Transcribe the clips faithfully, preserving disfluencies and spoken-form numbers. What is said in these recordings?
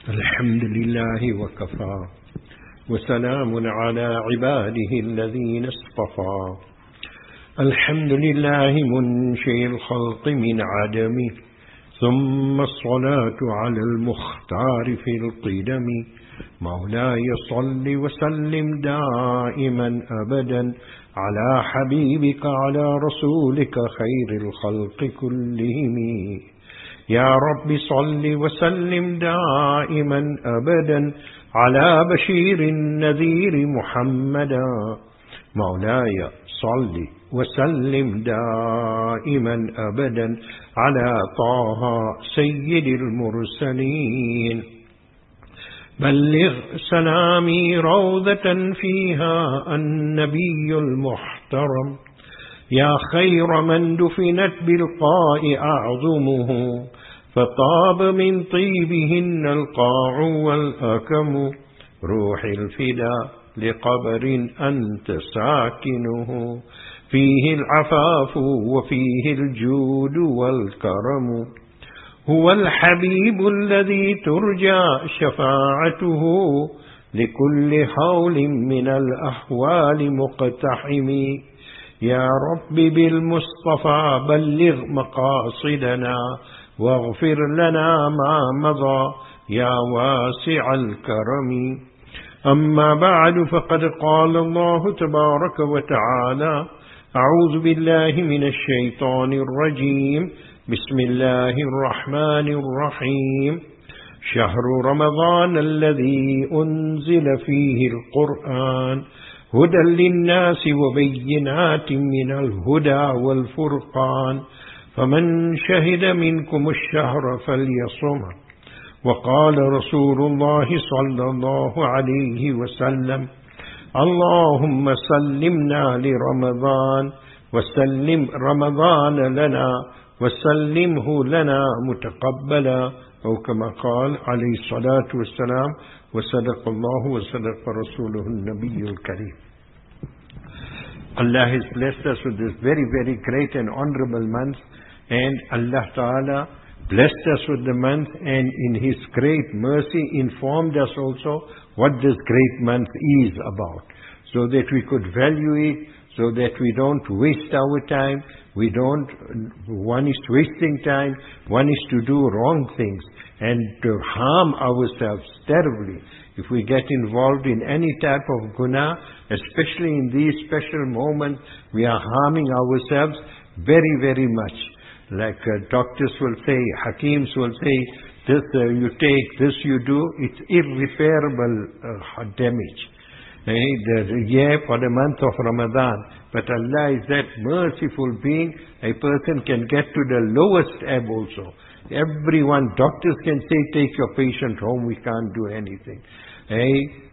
الحمد لله وكفى وسلام على عباده الذين اصطفى. الحمد لله منشئ الخلق من عدم، ثم الصلاة على المختار في القدم. مولاي صل وسلم دائما أبدا على حبيبك على رسولك خير الخلق كلهم. يا رب صل وسلم دائما أبدا على بشير النذير محمدا. مولاي صل وسلم دائما أبدا على طه سيد المرسلين. بلغ سلامي روضة فيها النبي المحترم، يا خير من دفنت بالقاء أعظمه، فطاب من طيبهن القاع والأكم. روح الفدا لقبر أنت ساكنه، فيه العفاف وفيه الجود والكرم. هو الحبيب الذي ترجى شفاعته، لكل حول من الأحوال مقتحم. يا رب بالمصطفى بلغ مقاصدنا، واغفر لنا ما مضى يا واسع الكرم. أما بعد، فقد قال الله تبارك وتعالى: أعوذ بالله من الشيطان الرجيم، بسم الله الرحمن الرحيم. شهر رمضان الذي أنزل فيه القرآن هدى للناس وبينات من الهدى والفرقان، فمن شهد منكم الشهر فليصم. وقال رسول الله صلى الله عليه وسلم: اللهم سلمنا لرمضان وسلم رمضان لنا وسلمه لنا متقبلا، أو كما قال عليه الصلاة والسلام. وصدق الله وصدق رسوله النبي الكريم. Allah has blessed us with this very, very great and honorable month, and Allah Ta'ala blessed us with the month, and in His great mercy informed us also what this great month is about, so that we could value it, so that we don't waste our time. We don't, one is wasting time, one is to do wrong things and to harm ourselves terribly. If we get involved in any type of guna, especially in these special moments, we are harming ourselves very, very much. Like uh, doctors will say, hakims will say, this uh, you take, this you do, it's irreparable uh, damage. Eh, the year for the month of Ramadan. But Allah is that merciful being, a person can get to the lowest ebb also. Everyone, doctors can say, take your patient home, we can't do anything. A,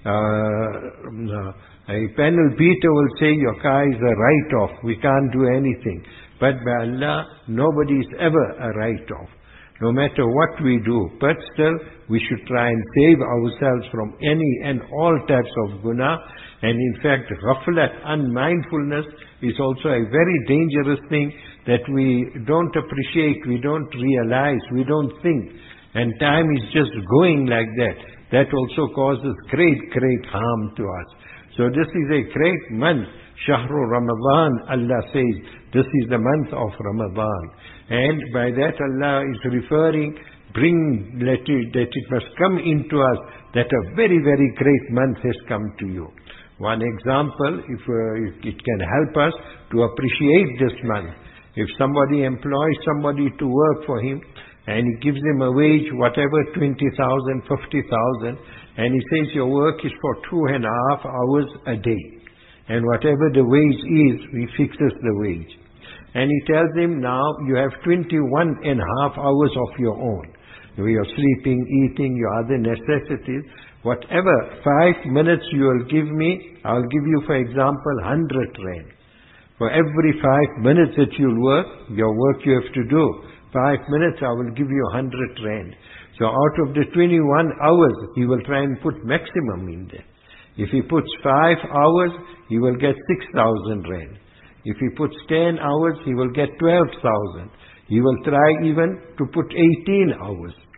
uh, a panel beater will say, your car is a write-off, we can't do anything. But by Allah, nobody is ever a write-off, no matter what we do. But still, we should try and save ourselves from any and all types of guna. And in fact, ghaflat, unmindfulness, is also a very dangerous thing that we don't appreciate, we don't realize, we don't think. And time is just going like that. That also causes great, great harm to us. So this is a great month. Shahru Ramadan, Allah says, this is the month of Ramadan. And by that Allah is referring, bring, let it, that it must come into us that a very, very great month has come to you. One example, if, uh, if it can help us to appreciate this month. If somebody employs somebody to work for him, and he gives him a wage, whatever, twenty thousand, fifty thousand, and he says your work is for two and a half hours a day. And whatever the wage is, he fixes the wage. And he tells him, now you have twenty-one and a half hours of your own. Your sleeping, eating, your other necessities. Whatever, five minutes you will give me, I'll give you, for example, one hundred rand. For every five minutes that you'll work, your work you have to do, five minutes I will give you one hundred rand. So out of the twenty-one hours, he will try and put maximum in there. If he puts five hours, he will get six thousand rand. If he puts ten hours, he will get twelve thousand. He will try even to put eighteen hours.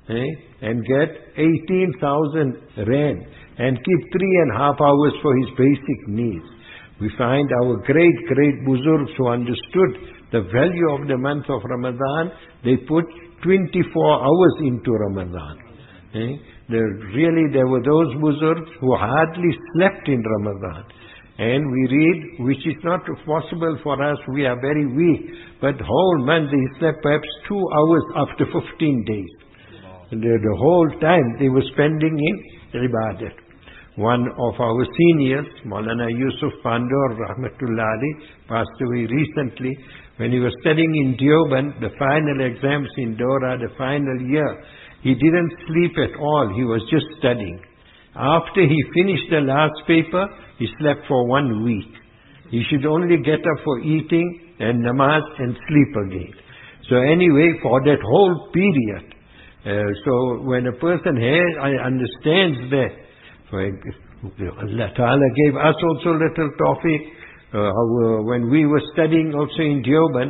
eh, and get eighteen thousand rand and keep three and a half hours for his basic needs. We find our great, great Buzurgs who understood the value of the month of Ramadan, they put twenty-four hours into Ramadan. Eh? There, really, there were those Buzurgs who hardly slept in Ramadan. And we read, which is not possible for us, we are very weak, but whole month they slept perhaps two hours after fifteen days. The, the whole time they were spending in ibadat. One of our seniors, Maulana Yusuf Pandor, Rahmatullah Ali, passed away recently. When he was studying in Deoband, the final exams in Dora, the final year, he didn't sleep at all. He was just studying. After he finished the last paper, he slept for one week. He should only get up for eating and namaz and sleep again. So anyway, for that whole period, uh, so when a person has, I understands that, for Allah Ta'ala gave us also little tawfiq. Uh, our, when we were studying also in Deoband,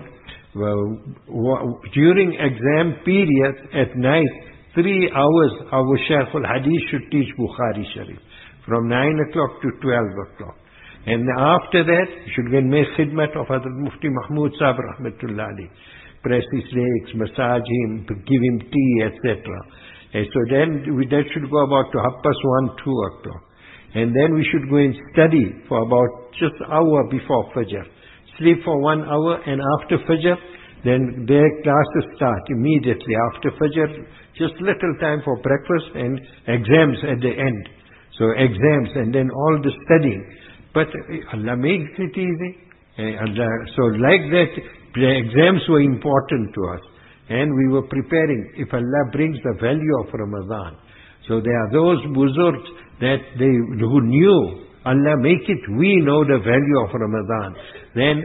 uh, during exam periods at night, three hours our Shaykh al-Hadith should teach Bukhari Sharif, from nine o'clock to twelve o'clock. And after that, you should go and make khidmat of Hazrat Mufti Mahmud Sahib Rahmatullah Ali, press his legs, massage him, give him tea, et cetera. And so then we, that should go about to half past one, two o'clock. And then we should go and study for about just an hour before Fajr. Sleep for one hour, and after Fajr, then their classes start immediately. After Fajr, just little time for breakfast and exams at the end. So exams and then all the studying. But Allah makes it easy. Allah, so like that, the exams were important to us. And we were preparing, if Allah brings the value of Ramadan. So there are those Buzurgs that they, who knew, Allah make it, we know the value of Ramadan. Then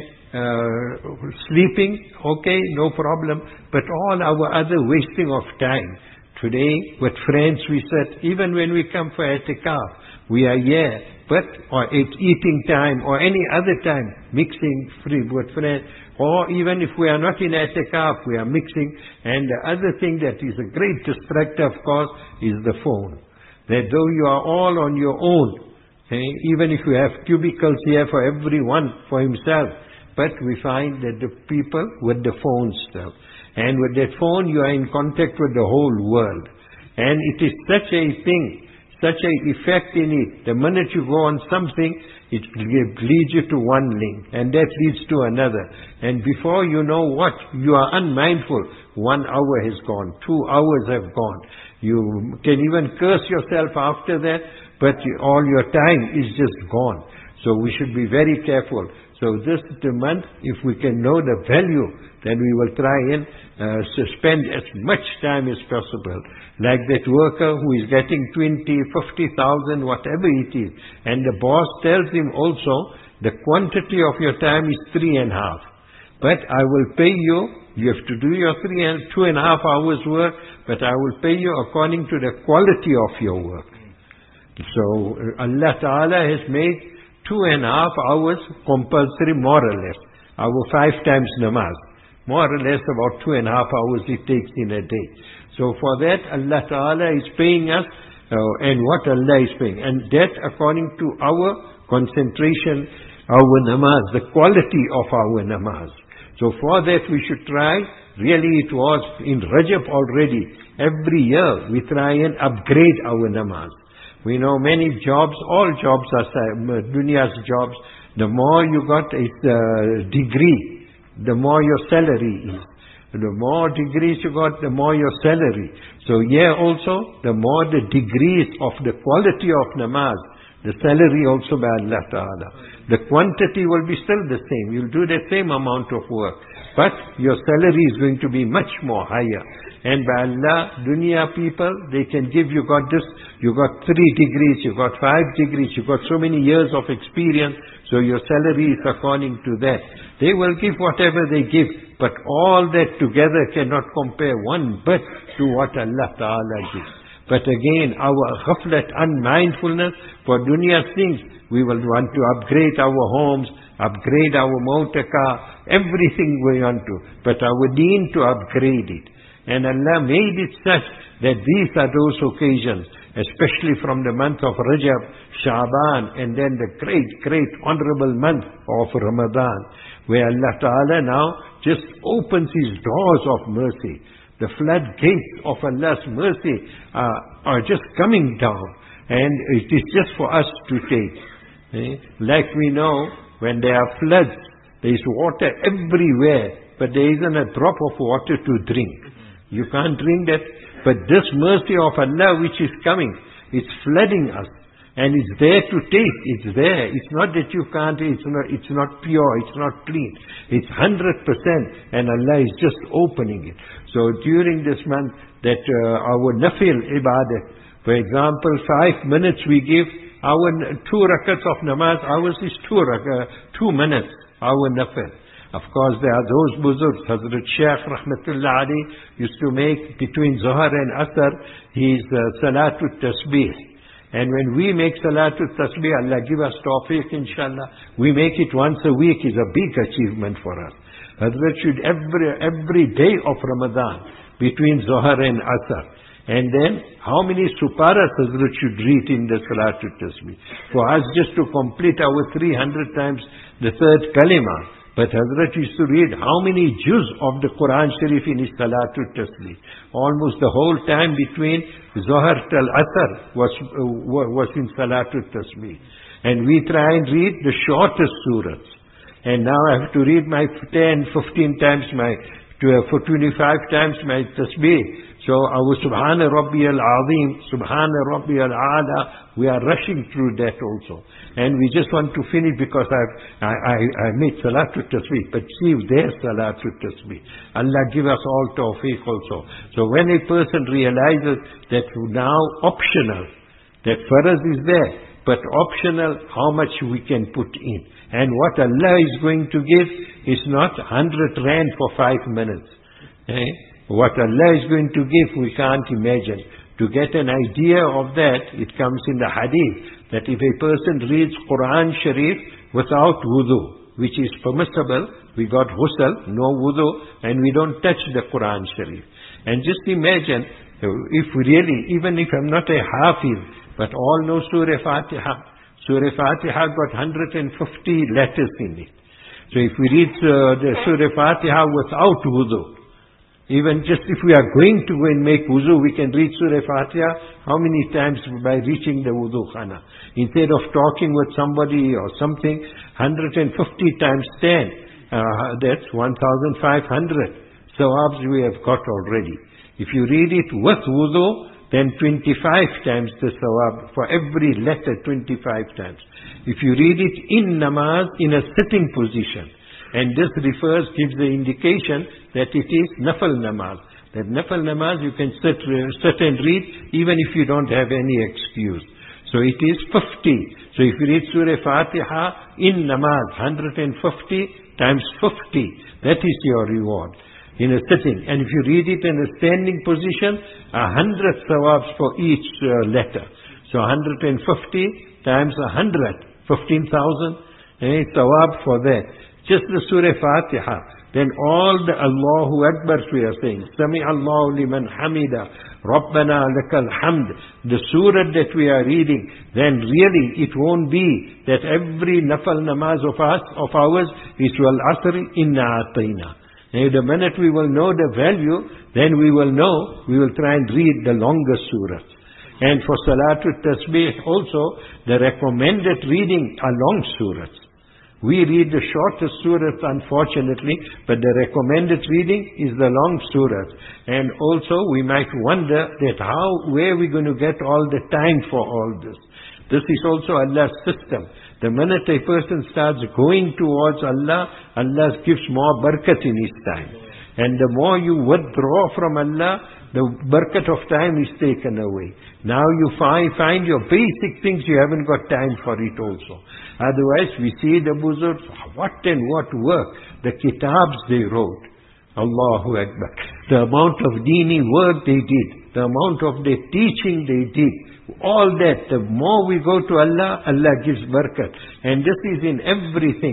uh, sleeping, okay, no problem. But all our other wasting of time. Today, with friends we sit, even when we come for etikaf, we are here. But, or it's eating time, or any other time, mixing free with friends. Or even if we are not in etikaf, we are mixing. And the other thing that is a great distractor, of course, is the phone. That though you are all on your own, eh, even if you have cubicles here for everyone, for himself, but we find that the people with the phone still. And with that phone, you are in contact with the whole world. And it is such a thing, such an effect in it. The minute you go on something, it leads you to one link, and that leads to another. And before you know what, you are unmindful. One hour has gone, two hours have gone. You can even curse yourself after that, but all your time is just gone. So we should be very careful. So this is the month, if we can know the value, then we will try and uh, spend as much time as possible. Like that worker who is getting twenty, fifty thousand, whatever it is. And the boss tells him also, the quantity of your time is three and a half. But I will pay you, you have to do your three and two and a half hours work, but I will pay you according to the quality of your work. So Allah Ta'ala has made two and a half hours compulsory, more or less. Our five times namaz. More or less about two and a half hours it takes in a day. So for that, Allah Ta'ala is paying us, uh, and what Allah is paying. And that according to our concentration, our namaz, the quality of our namaz. So for that we should try, really it was in Rajab already, every year we try and upgrade our namaz. We know many jobs, all jobs are dunya's jobs. The more you got a uh, degree, the more your salary is. The more degrees you got, the more your salary. So here also, the more the degrees of the quality of namaz, the salary also by Allah Ta'ala. The quantity will be still the same. You'll do the same amount of work. But your salary is going to be much more higher. And by Allah, dunya people, they can give you got this, you got three degrees, you got five degrees, you got so many years of experience, so your salary is according to that. They will give whatever they give, but all that together cannot compare one bit to what Allah Ta'ala gives. But again, our ghaflat, unmindfulness for dunya's things, we will want to upgrade our homes, upgrade our motor car, everything we want to. But our deen to upgrade it. And Allah made it such that these are those occasions, especially from the month of Rajab, Sha'ban, and then the great, great honorable month of Ramadan, where Allah Ta'ala now just opens His doors of mercy. The floodgates of Allah's mercy uh, are just coming down, and it is just for us to take. Eh? Like we know, when there are floods, there is water everywhere, but there isn't a drop of water to drink. You can't drink that. But this mercy of Allah which is coming, it's flooding us. And it's there to taste. It's there. It's not that you can't, it's not, it's not pure, it's not clean. It's one hundred percent. And Allah is just opening it. So during this month, that uh, our nafil ibadah, for example, five minutes we give, our two rakats of namaz, ours is two, rakats, two minutes, our nafil. Of course, there are those buzurgs. Hazrat Shaykh Rahmatullah Ali used to make between Zuhar and Asr his uh, Salatul Tasbih. And when we make Salatul Tasbih, Allah give us tawfiq, inshallah. We make it once a week is a big achievement for us. Hazrat should every, every day of Ramadan between Zuhar and Asr. And then, how many suparas Hazrat should read in the Salatul Tasbih? For us just to complete our three hundred times the third kalima. But Hazrat used to read how many juz of the Quran Sharif in his Salatul Tasbih. Almost the whole time between Zohar till Asr was, uh, was in Salatul Tasbih. And we try and read the shortest surahs. And now I have to read my ten, fifteen times my, for twenty-five times my Tasbih. So our Subhana Rabbi al-Azim, Subhana Rabbi al-Ala, we are rushing through that also. And we just want to finish because I've, I, I, I made Salatul Tasbih, but see their Salatul Tasbih. Allah give us all tawfiq also. So when a person realizes that now optional, that farz is there, but optional how much we can put in. And what Allah is going to give is not one hundred rand for five minutes. Eh? What Allah is going to give, we can't imagine. To get an idea of that, it comes in the hadith, that if a person reads Quran Sharif without wudu, which is permissible, we got ghusl, no wudu, and we don't touch the Quran Sharif. And just imagine, if really, even if I'm not a hafiz, but all know Surah Fatiha, Surah Fatiha got one hundred fifty letters in it. So if we read uh, the Surah Fatiha without wudu, even just if we are going to go and make wuzu, we can read Surah Fatiha how many times by reaching the wudu khana. Instead of talking with somebody or something, one hundred fifty times ten, uh, that's one thousand five hundred. Sawabs we have got already. If you read it with wudu, then twenty-five times the sawab, for every letter twenty-five times. If you read it in namaz, in a sitting position, and this refers, gives the indication that it is nafal namaz. That nafal namaz you can sit, sit and read even if you don't have any excuse. So it is fifty. So if you read Surah Fatiha in namaz, one hundred fifty times fifty, that is your reward in a sitting. And if you read it in a standing position, a hundred sawabs for each uh, letter. So one hundred fifty times a hundred, fifteen thousand eh, sawab for that. Just the Surah Fatiha. Then all the Allahu Akbar we are saying. Sami Allahu liman hamida. Rabbana lakal hamd. The surah that we are reading. Then really it won't be that every nafal namaz of us, of ours, is wal asr inna atayna. And the minute we will know the value, then we will know, we will try and read the longer surahs. And for Salatul Tasbih also, the recommended reading are long surahs. We read the shortest surahs, unfortunately, but the recommended reading is the long surahs. And also, we might wonder that how, where are we going to get all the time for all this? This is also Allah's system. The minute a person starts going towards Allah, Allah gives more barakat in his time. And the more you withdraw from Allah, the barakat of time is taken away. Now you find, find your basic things, you haven't got time for it also. Otherwise, we see the buzurgs, what and what work, the kitabs they wrote. Allahu Akbar. The amount of dini work they did, the amount of their teaching they did, all that, the more we go to Allah, Allah gives barakat. And this is in everything.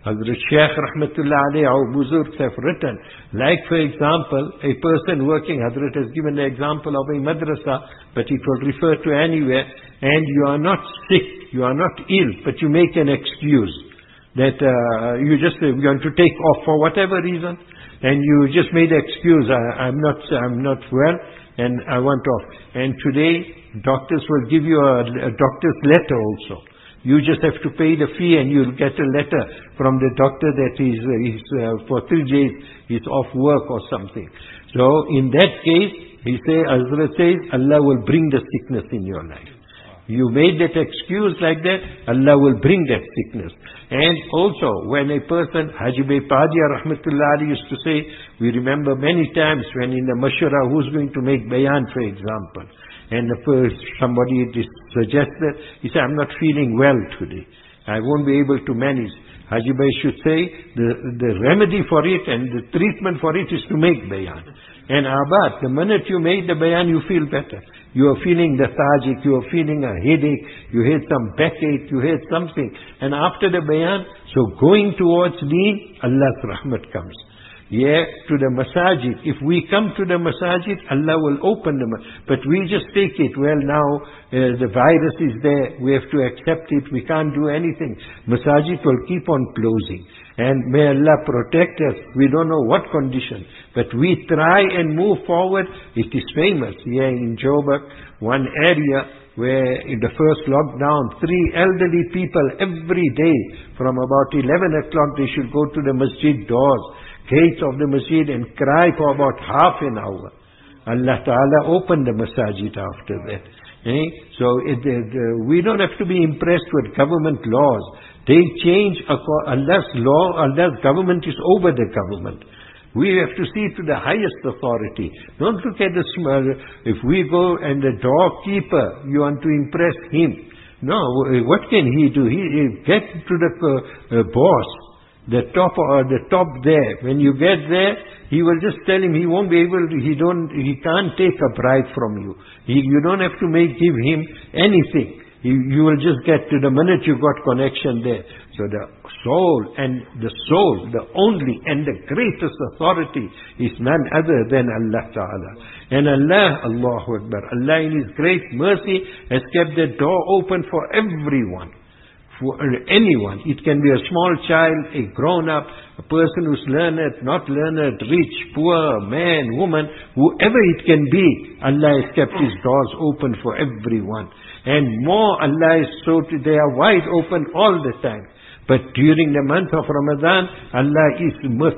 Hazrat Shaykh Rahmatullah alayhi, our Buzurgs have written, like for example, a person working, Hazrat has given the example of a madrasa, but it will refer to anywhere, and you are not sick, you are not ill, but you make an excuse that uh, you just uh, you want to take off for whatever reason, and you just made an excuse, I, I'm not I'm not well, and I want off. And today, doctors will give you a, a doctor's letter also. You just have to pay the fee and you'll get a letter from the doctor that he's, uh, he's uh, for three days he's off work or something. So in that case, he say, Hazrat says, Allah will bring the sickness in your life. You made that excuse like that, Allah will bring that sickness. And also, when a person, Haji Bey Padia Rahmatullah Ali used to say, we remember many times when in the Mashura, who's going to make bayan, for example. And the first, somebody suggested, he said, I'm not feeling well today. I won't be able to manage. Haji Bey should say, the, the remedy for it and the treatment for it is to make bayan. And Abad, the minute you made the bayan, you feel better. You are feeling lethargic, you are feeling a headache, you had some backache, you had something. And after the bayan, so going towards deen, Allah's rahmat comes. Yeah, to the masajid. If we come to the masajid, Allah will open them. But we just take it, well now, uh, the virus is there, we have to accept it, we can't do anything. Masajid will keep on closing. And may Allah protect us, we don't know what condition. But we try and move forward. It is famous here in Joburg, one area where in the first lockdown, three elderly people every day, from about eleven o'clock, they should go to the masjid doors, gates of the masjid, and cry for about half an hour. Allah Ta'ala opened the masajid after that. Eh? So it, it, uh, we don't have to be impressed with government laws. They change, Allah's law, Allah's government is over the government. We have to see to the highest authority. Don't look at the small, if we go and the doorkeeper, you want to impress him. No, what can he do? He, he get to the uh, uh, boss, the top or uh, the top there. When you get there, he will just tell him he won't be able to, he don't, he can't take a bribe from you. He, you don't have to make, give him anything. You, you will just get to the minute you got connection there. So the soul and the soul, the only and the greatest authority is none other than Allah Ta'ala. And Allah, Allahu Akbar, Allah in His great mercy has kept the door open for everyone. For anyone. It can be a small child, a grown-up, a person who's learned, not learned, rich, poor, man, woman, whoever it can be, Allah has kept His doors open for everyone. And more, Allah is so, they are wide open all the time. But during the month of Ramadan, Allah's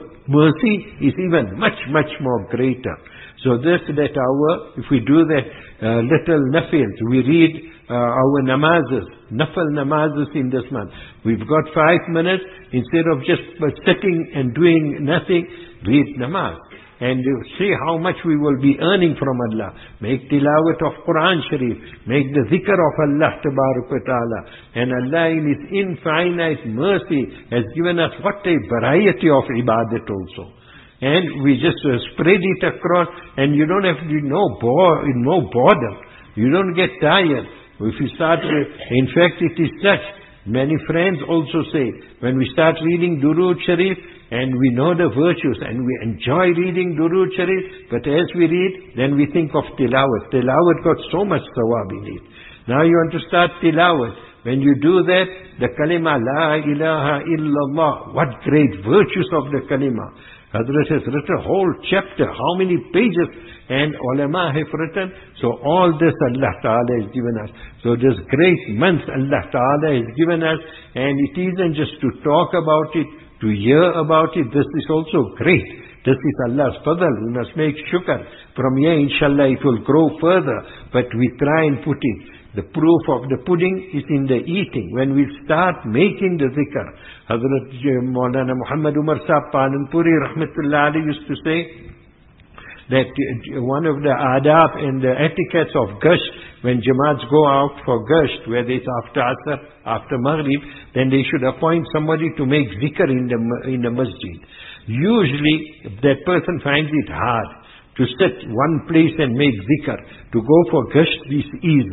mercy is even much, much more greater. So this, that hour, if we do that uh, little nafils, we read uh, our namazes, nafil namazes in this month. We've got five minutes, instead of just sitting and doing nothing, read namaz. And you see how much we will be earning from Allah. Make tilawat of Quran Sharif. Make the zikr of Allah Tabarak wa Ta'ala. And Allah in His infinite mercy has given us what a variety of ibadat also. And we just uh, spread it across, and you don't have to, no, bore, no boredom. You don't get tired. If you start, uh, in fact it is such, many friends also say, when we start reading Durood Sharif, and we know the virtues, and we enjoy reading Durood Sharif, but as we read, then we think of Tilawat. Tilawat got so much sawab in it. Now you want to start Tilawat. When you do that, the kalima, La ilaha illallah, what great virtues of the kalima. Hazrat has written a whole chapter, how many pages, and ulama have written. So all this Allah Ta'ala has given us. So this great month Allah Ta'ala has given us, and it isn't just to talk about it, to hear about it, this is also great. This is Allah's fadl. We must make shukr. From here, inshallah, it will grow further. But we try and put it. The proof of the pudding is in the eating. When we start making the zikr. Hazrat Maulana Muhammad Umar Sahib Pananpuri Rahmatullah Ali used to say that one of the adab and the etiquettes of gasht, when Jamaats go out for gasht, whether it's after Asr, after Maghrib, then they should appoint somebody to make zikr in the, in the masjid. Usually, if that person finds it hard to sit one place and make zikr, to go for gasht is easy.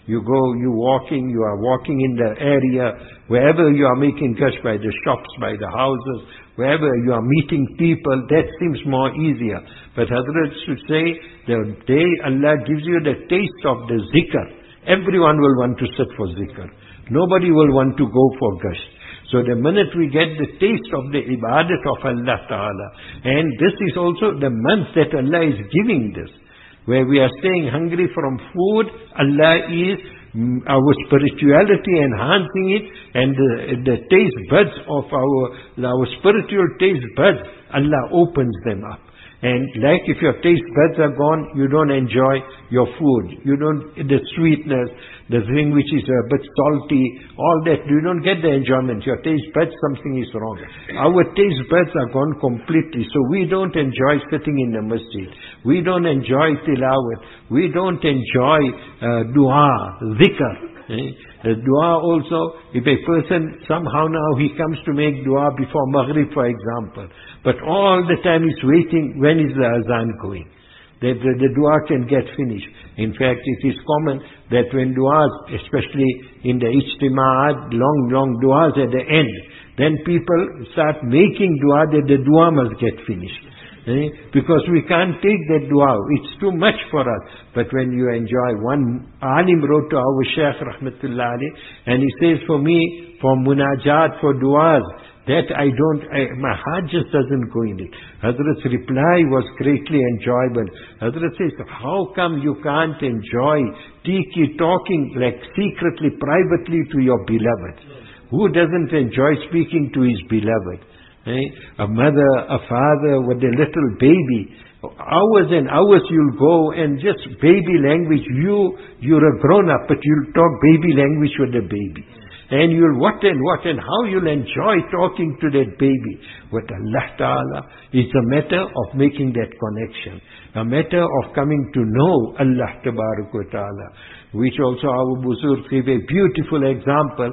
You go, you're walking, you are walking in the area, wherever you are making gush, by the shops, by the houses, wherever you are meeting people, that seems more easier. But Hazrat should say, the day Allah gives you the taste of the zikr, everyone will want to sit for zikr. Nobody will want to go for gush. So the minute we get the taste of the ibadat of Allah Ta'ala, and this is also the month that Allah is giving this, where we are staying hungry from food, Allah is mm, our spirituality enhancing it, and the, the taste buds of our, our spiritual taste buds, Allah opens them up. And like if your taste buds are gone, you don't enjoy your food. You don't, the sweetness, the thing which is a bit salty, all that, you don't get the enjoyment. Your taste buds, something is wrong. Our taste buds are gone completely. So we don't enjoy sitting in the masjid. We don't enjoy tilawat. We don't enjoy uh, dua, dhikr. Eh? The dua also, if a person, somehow now he comes to make dua before Maghrib, for example, but all the time he's waiting, when is the azan going? That the, the dua can get finished. In fact, it is common that when duas, especially in the ijtima'at, long, long duas at the end, then people start making dua that the dua must get finished. Eh? Because we can't take that dua. It's too much for us. But when you enjoy, one alim wrote to our Shaykh Rahmatullah Ali, and he says, for me, for munajat, for duas, that I don't, I, my heart just doesn't go in it. Hazrat's reply was greatly enjoyable. Hazrat says, how come you can't enjoy tiki talking like secretly, privately to your beloved? Who doesn't enjoy speaking to his beloved? Eh? A mother, a father with a little baby. Hours and hours you'll go and just baby language. You, you're a grown up, but you'll talk baby language with the baby. And you'll what and what and how you'll enjoy talking to that baby. With Allah Ta'ala, it's a matter of making that connection. A matter of coming to know Allah Ta'ala. Which also our Buzurg gave a beautiful example.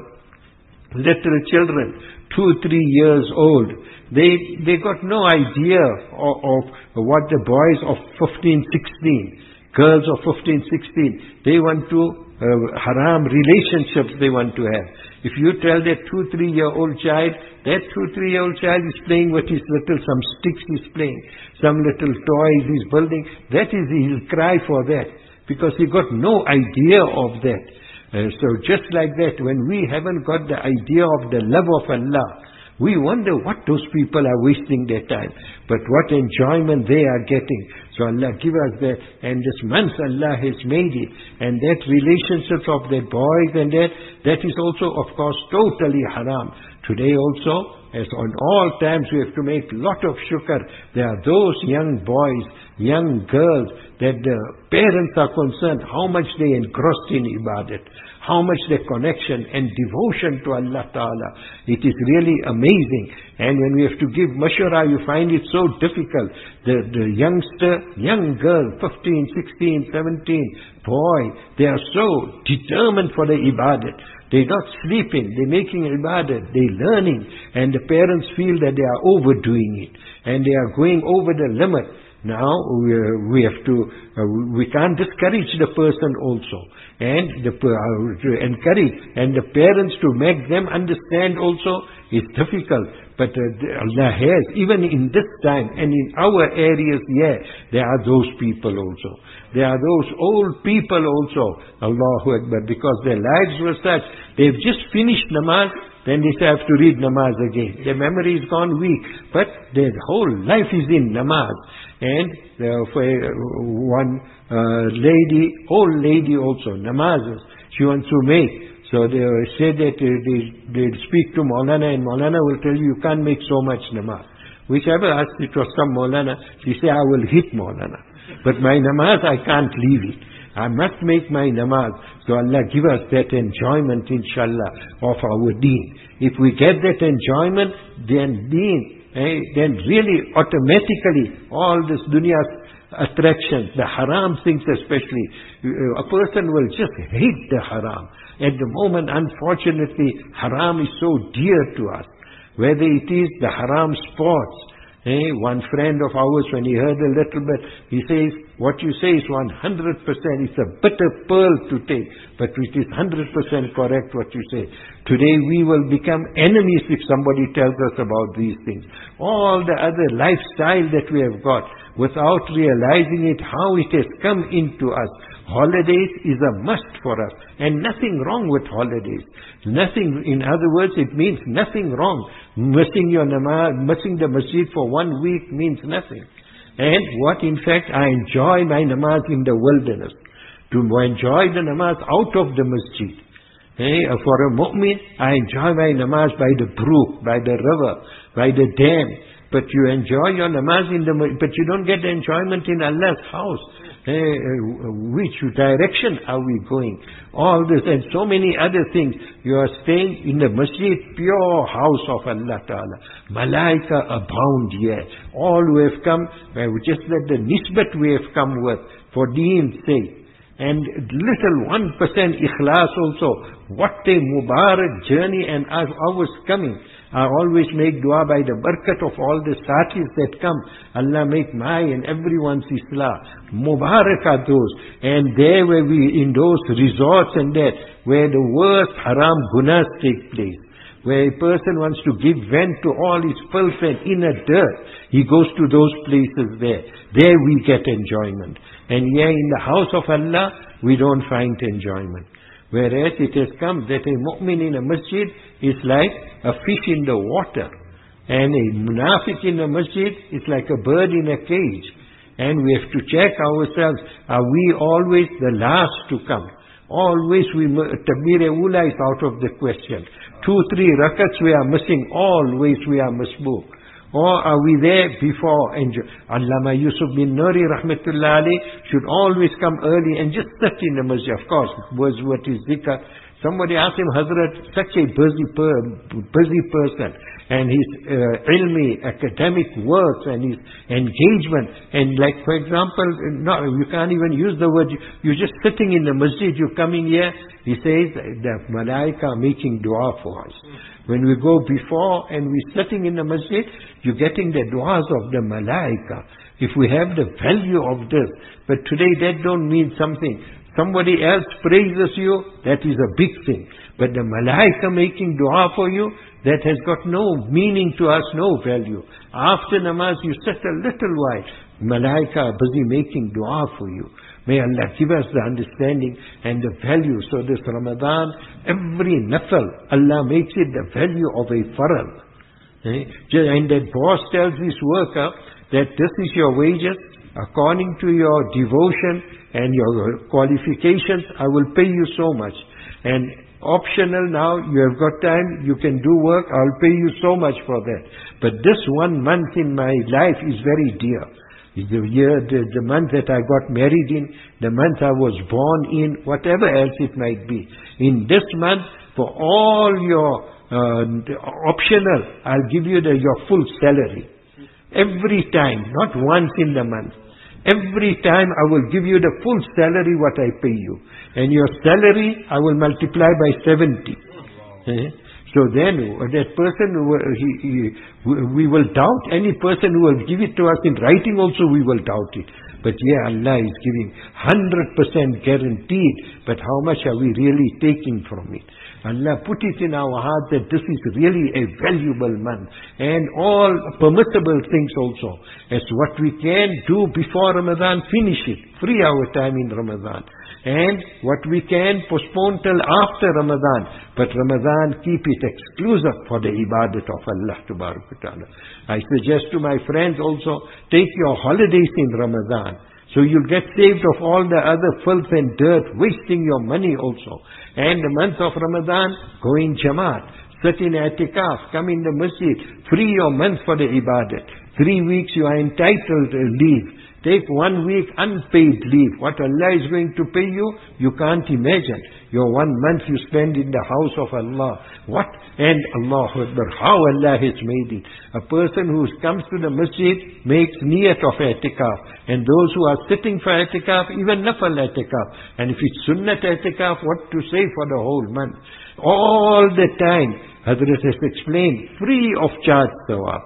Little children, two, three years old, they they got no idea of, of what the boys of fifteen, sixteen, girls of fifteen, sixteen, they want to, uh, haram relationships they want to have. If you tell that two, three year old child, that two, three year old child is playing with his little, some sticks he's playing, some little toys he's building, that is, he'll cry for that, because he got no idea of that. Uh, so just like that, when we haven't got the idea of the love of Allah, we wonder what those people are wasting their time. But what enjoyment they are getting. So Allah give us that. And this month Allah has made it. And that relationships of the boys and that, that is also of course totally haram. Today also, as on all times we have to make lot of shukr. There are those young boys, young girls, that the parents are concerned how much they engrossed in ibadat, how much their connection and devotion to Allah Ta'ala. It is really amazing. And when we have to give mashwara, you find it so difficult. The, the youngster, young girl, fifteen, sixteen, seventeen, boy, they are so determined for the ibadat. They're not sleeping, they're making ibadat, they're learning, and the parents feel that they are overdoing it, and they are going over the limit. Now, we, uh, we have to, uh, we can't discourage the person also, and the, uh, to encourage, and the parents to make them understand also is difficult. But uh, Allah has, even in this time, and in our areas, yeah, there are those people also. There are those old people also, Allahu Akbar, because their lives were such, they've just finished namaz, then they say, I have to read namaz again. Their memory is gone weak, but their whole life is in namaz. And uh, for uh, one uh, lady, old lady also, namazes, she wants to make. So they say that uh, they, they speak to Maulana, and Maulana will tell you, you can't make so much namaz. Whichever asked, it was some Maulana, she said, I will hit Maulana. But my namaz, I can't leave it. I must make my namaz. So Allah give us that enjoyment, inshallah, of our deen. If we get that enjoyment, then deen, eh, then really automatically all this dunya's attractions, the haram things especially, a person will just hate the haram. At the moment, unfortunately, haram is so dear to us. Whether it is the haram sports, Hey, one friend of ours, when he heard a little bit, he says, what you say is one hundred percent. It's a bitter pearl to take, but it is one hundred percent correct what you say. Today we will become enemies if somebody tells us about these things. All the other lifestyle that we have got, without realizing it, how it has come into us. Holidays is a must for us, and nothing wrong with holidays. Nothing, in other words, it means nothing wrong. Missing your namaz, missing the masjid for one week means nothing. And what in fact, I enjoy my namaz in the wilderness. To enjoy the namaz out of the masjid. Hey, for a mu'min, I enjoy my namaz by the brook, by the river, by the dam. But you enjoy your namaz in the, but you don't get the enjoyment in Allah's house. Uh, which direction are we going? All this and so many other things. You are staying in the masjid, pure house of Allah Ta'ala. Malaika abound here. All who have come, uh, just that the nisbat we have come with, for deen's sake. And little one percent ikhlas also. What a Mubarak journey and I was coming. I always make dua by the barakat of all the satis that come. Allah make my and everyone's islah. Mubarak are those. And there where we, in those resorts and that, where the worst haram gunas take place. Where a person wants to give vent to all his filth and inner dirt, he goes to those places there. There we get enjoyment. And here in the house of Allah, we don't find enjoyment. Whereas it has come that a mu'min in a masjid is like a fish in the water. And a munafiq in a masjid is like a bird in a cage. And we have to check ourselves, are we always the last to come? Always we, Takbir-e-Ula is out of the question. Two, three rakats we are missing, always we are masbook. Or are we there before? Allama Yusuf bin Nuri rahmatullah alayh should always come early and just sit in the masjid. Of course, was what is zikr. Somebody asked him, Hazrat, such a busy, per, busy person, and his uh, ilmi, academic works, and his engagement, and like for example, no, you can't even use the word, you're just sitting in the masjid, you're coming here, he says, the malaika are making dua for us. When we go before and we're sitting in the masjid, you're getting the du'as of the malaika. If we have the value of this, but today that don't mean something. Somebody else praises you, that is a big thing. But the malaika making dua for you, that has got no meaning to us, no value. After namaz, you sit a little while. Malaika are busy making dua for you. May Allah give us the understanding and the value. So this Ramadan, every nafal, Allah makes it the value of a faral. Eh? And that boss tells his worker that this is your wages, according to your devotion and your qualifications, I will pay you so much. And optional now, you have got time, you can do work, I'll pay you so much for that. But this one month in my life is very dear. The year, the, the month that I got married in, the month I was born in, whatever else it might be. In this month, for all your uh, optional, I'll give you the, your full salary. Every time, not once in the month. Every time I will give you the full salary what I pay you. And your salary I will multiply by seventy. Eh? So then that person, he, he, we will doubt. Any person who will give it to us in writing also we will doubt it. But yeah, Allah is giving one hundred percent guaranteed. But how much are we really taking from it? Allah put it in our heart that this is really a valuable month. And all permissible things also. As what we can do before Ramadan, finish it. Free our time in Ramadan. And what we can postpone till after Ramadan. But Ramadan, keep it exclusive for the ibadat of Allah Ta'ala. I suggest to my friends also, take your holidays in Ramadan. So you'll get saved of all the other filth and dirt, wasting your money also. And the month of Ramadan, go in Jamaat, sit in I'tikaf, come in the masjid, free your month for the ibadat. Three weeks you are entitled to leave. Take one week unpaid leave. What Allah is going to pay you, you can't imagine. Your one month you spend in the house of Allah. What? And Allahu Akbar, how Allah has made it. A person who comes to the masjid makes niyat of i'tikaf. And those who are sitting for i'tikaf, even nafal i'tikaf. And if it's sunnat i'tikaf, what to say for the whole month? All the time, Hazrat has explained, free of charge sawab.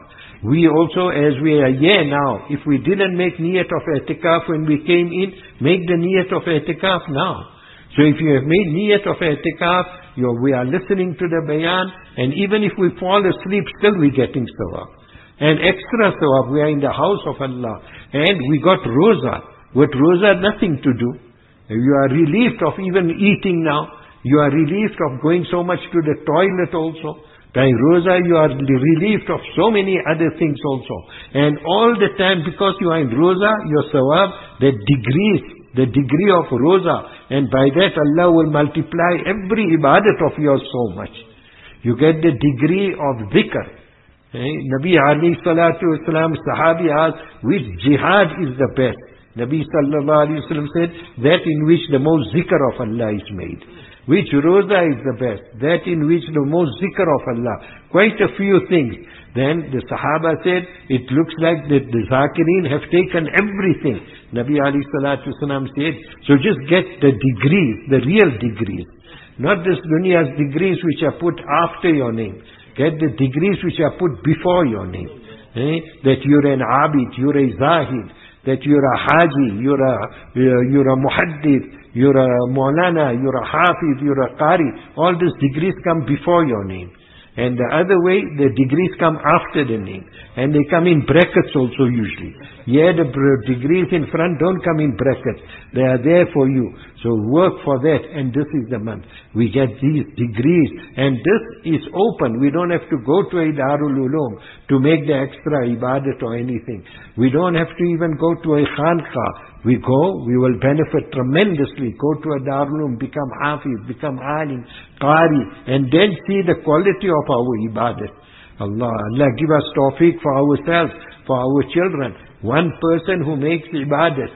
we also, as we are here now, if we didn't make niyat of i'tikaf when we came in, make the niyat of i'tikaf now. So if you have made niyat of i'tikaf, you we are listening to the bayan, and even if we fall asleep, still we're getting sawab. And extra sawab, we are in the house of Allah. And we got roza. With roza, nothing to do. You are relieved of even eating now. You are relieved of going so much to the toilet also. By roza, you are relieved of so many other things also. And all the time, because you are in roza, your sawab, the degrees, the degree of roza, and by that Allah will multiply every ibadat of yours so much. You get the degree of dhikr. Eh? Nabi alayhi salatu wasalam, Sahabi asked, which jihad is the best? Nabi sallallahu alayhi wasallam said, that in which the most zikr of Allah is made. Which roza is the best? That in which the most zikr of Allah. Quite a few things. Then the Sahaba said, it looks like that the Zakirin have taken everything. Nabi alayhi salatu wasalam said, so just get the degrees, the real degrees. Not this dunya's degrees which are put after your name. Get the degrees which are put before your name. Eh? That you're an abid, you're a zahid, that you're a haji, you're a, you're a muhaddith, you're a maulana, you're a hafiz, you're a qari. All these degrees come before your name. And the other way, the degrees come after the name. And they come in brackets also usually. Yeah, the degrees in front don't come in brackets. They are there for you. So work for that, and this is the month. We get these degrees, and this is open. We don't have to go to a Darul Ulum to make the extra ibadat or anything. We don't have to even go to a khanqah. We go, we will benefit tremendously. Go to a Darul Ulum, become hafiz, become alim, qari, and then see the quality of our ibadat. Allah, Allah give us tawfiq for ourselves, for our children. One person who makes ibadat,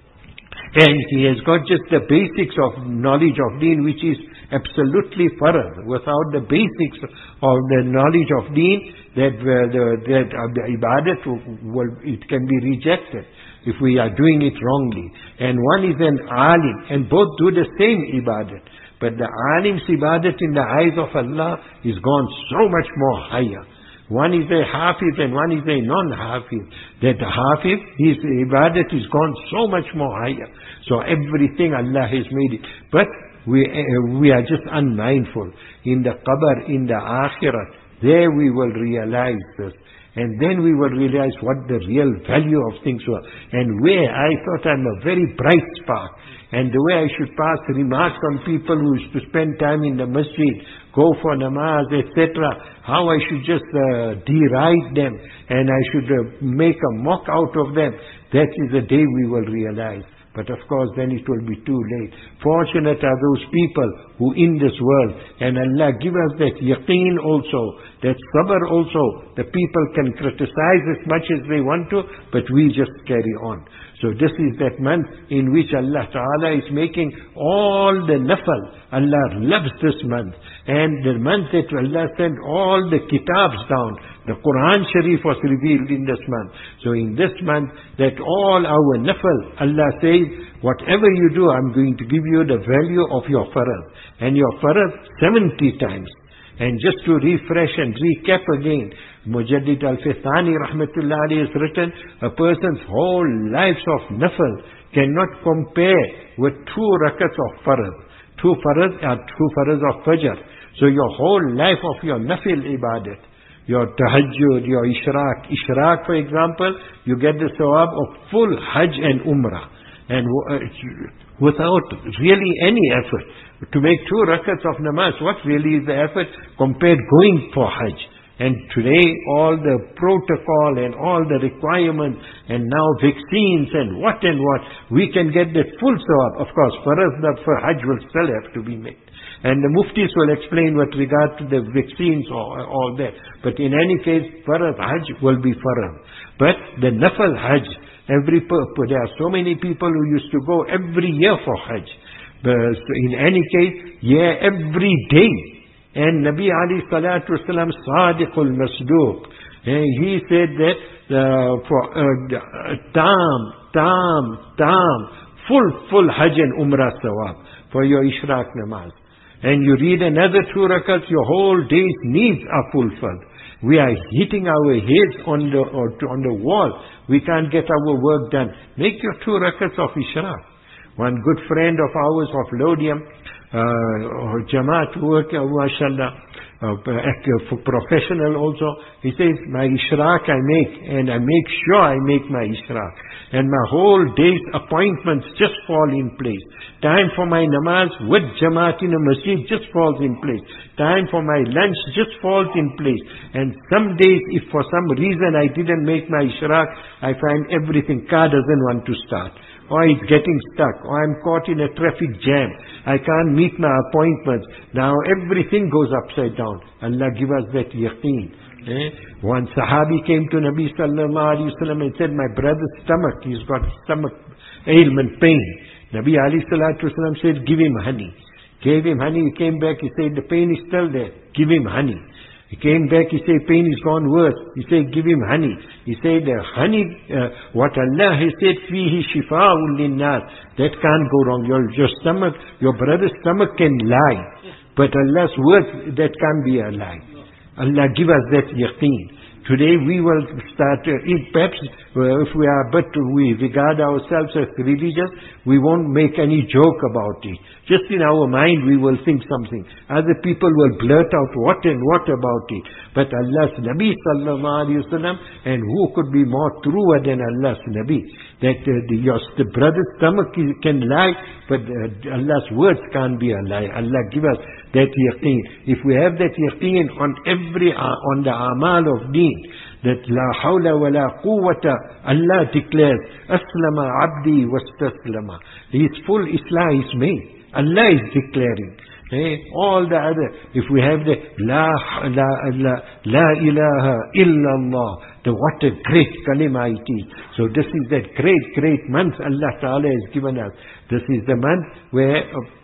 and he has got just the basics of knowledge of deen, which is absolutely farad. Without the basics of the knowledge of deen, that uh, the, that uh, the ibadat will, it can be rejected if we are doing it wrongly. And one is an alim, and both do the same ibadat. But the alim's ibadat in the eyes of Allah is gone so much more higher. One is a hafiz and one is a non-hafiz. That hafiz, his ibadat is gone so much more higher. So everything Allah has made it. But we, uh, we are just unmindful. In the qabr, in the akhirat, there we will realize this. And then we will realize what the real value of things were. And where I thought I'm a very bright spark. And the way I should pass remarks on people who used to spend time in the masjid, go for namaz, et cetera. How I should just uh, deride them, and I should uh, make a mock out of them. That is the day we will realize. But of course then it will be too late. Fortunate are those people who in this world, and Allah give us that yaqeen also, that sabr also. The people can criticize as much as they want to, but we just carry on. So this is that month in which Allah Ta'ala is making all the nafal. Allah loves this month. And the month that Allah sent all the kitabs down. The Quran Sharif was revealed in this month. So in this month, that all our nafal, Allah says, whatever you do, I'm going to give you the value of your farad. And your farad seventy times. And just to refresh and recap again, Mujaddid Al-Fithani Rahmatullah alayhi has written, a person's whole lives of nafal cannot compare with two rakats of farad. Two farad are two farads of fajr. So your whole life of your nafil ibadat, your tahajjud, your ishraq. Ishraq, for example, you get the sawab of full hajj and umrah. And uh, without really any effort. To make two rakats of namaz, what really is the effort compared going for hajj? And today, all the protocol and all the requirements, and now vaccines and what and what, we can get the full sawab. Of course, farad for hajj will still have to be made. And the muftis will explain with regard to the vaccines or all that. But in any case, farad hajj will be farad. But the nafal hajj, every there are so many people who used to go every year for hajj. But in any case, yeah, every day. And Nabi alayhi salatu wasalam, Sadiqul Masduq, he said that uh, for uh, tam, tam, tam, full, full hajj and umrah sawab for your ishraq namaz. and you read another two rakats, your whole day's needs are fulfilled. We are hitting our heads on the or to, on the wall. We can't get our work done. Make your two rakats of Ishraq. One good friend of ours of Lodium, uh, Jamaat work, uh, mashallah, uh, for professional also, he says, my Ishraq I make, and I make sure I make my Ishraq. And my whole day's appointments just fall in place. Time for my namaz with Jamaat in a masjid just falls in place. Time for my lunch just falls in place. And some days, if for some reason I didn't make my Ishraq, I find everything, car doesn't want to start. Or it's getting stuck, or I'm caught in a traffic jam. I can't meet my appointments. Now everything goes upside down. Allah give us that yaqeen. Eh? One Sahabi came to Nabi sallallahu alayhi wa sallam and said, my brother's stomach, he's got stomach ailment, pain. Nabi alayhi salatu wasalam said, give him honey. Gave him honey, he came back, he said, the pain is still there. Give him honey. He came back, he said, pain is gone worse. He said, give him honey. He said, uh, honey, uh, what Allah has said, fihi shifa'un linnas. That can't go wrong. Your, your stomach, your brother's stomach can lie. But Allah's word, that can't be a lie. Allah give us that yaqeen. Today we will start, uh, if perhaps uh, if we are, but we regard ourselves as religious, we won't make any joke about it. Just in our mind we will think something. Other people will blurt out what and what about it. But Allah's Nabi sallallahu alayhi wa sallam, and who could be more truer than Allah's Nabi? That uh, the, your the brother's stomach can lie, but uh, Allah's words can't be a lie. Allah give us that yaqeen. If we have that yaqeen on every, uh, on the amal of deen, that la hawla wa la quwwata, Allah declares, aslama abdi wastaslama. His full Islah is made. Allah is declaring. Eh? All the other, if we have the la, la, la, la ilaha illallah, the what a great kalima it is. So this is that great, great month Allah Ta'ala has given us. This is the month where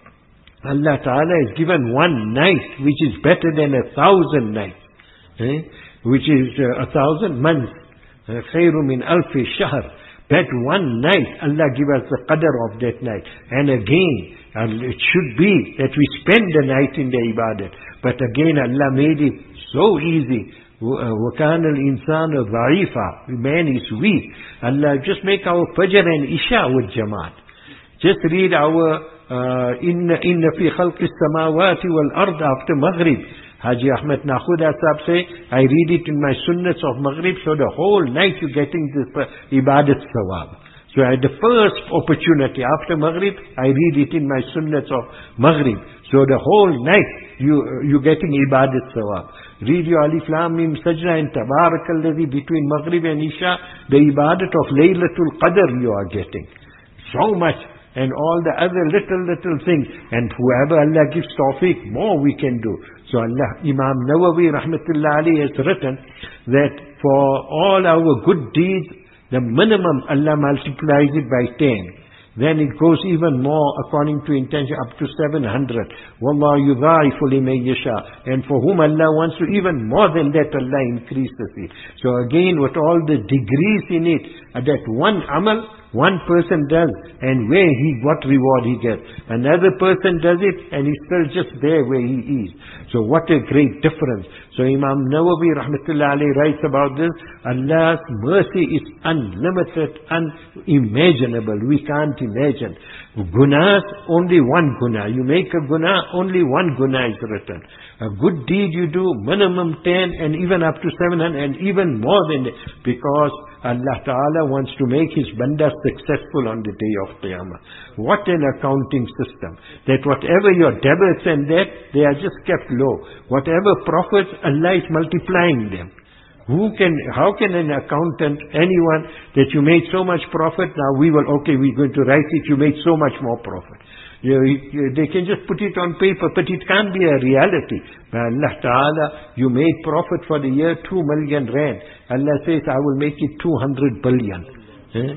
uh, Allah Ta'ala has given one night which is better than a thousand nights. Eh? Which is uh, a thousand months. Khairu min alfi shahr. That one night, Allah give us the qadr of that night. And again, and it should be that we spend the night in the ibadat. But again, Allah made it so easy. وَكَانَ الْإِنسَانُ ضَعِيفًا. Man is weak. Allah, just make our Fajr and Isha with Jamaat. Just read our uh, إِنَّ إِنَّ فِي خَلْقِ السَّمَاوَاتِ وَالْأَرْضِ after Maghrib. Haji Ahmed Nakhuda Sahab say, I read it in my sunnats of Maghrib, so the whole night you're getting this uh, ibadat sawab. So at the first opportunity after Maghrib, I read it in my sunnats of Maghrib. So the whole night you, uh, you're getting ibadat sawab. Read your Alif Lam Mim Sajda and Tabarak Alladhi between Maghrib and Isha, the ibadat of Laylatul Qadr you are getting. So much. And all the other little, little things. And whoever Allah gives tawfiq, more we can do. So Allah, Imam Nawawi rahmatullah alayhi has written that for all our good deeds, the minimum Allah multiplies it by ten. Then it goes even more according to intention up to seven hundred. Wallahu yudha'ifu liman yasha. And for whom Allah wants to, even more than that Allah increases it. So again, with all the degrees in it, that one amal, one person does, and where he, what reward he gets. Another person does it, and he's still just there where he is. So what a great difference. So Imam Nawawi rahmatullah alayhi writes about this, Allah's mercy is unlimited, unimaginable. We can't imagine. Gunas, only one guna. You make a guna, only one guna is written. A good deed you do, minimum ten, and even up to seven hundred, and even more than that, because Allah Ta'ala wants to make His bandas successful on the day of Qiyamah. What an accounting system. That whatever your debits and that, they are just kept low. Whatever profits, Allah is multiplying them. Who can, how can an accountant, anyone, that you made so much profit, now we will, okay, we're going to write it, you made so much more profit. You, you, they can just put it on paper, but it can't be a reality. But Allah Ta'ala, you made profit for the year two million rand. Allah says, I will make it two hundred billion. Eh?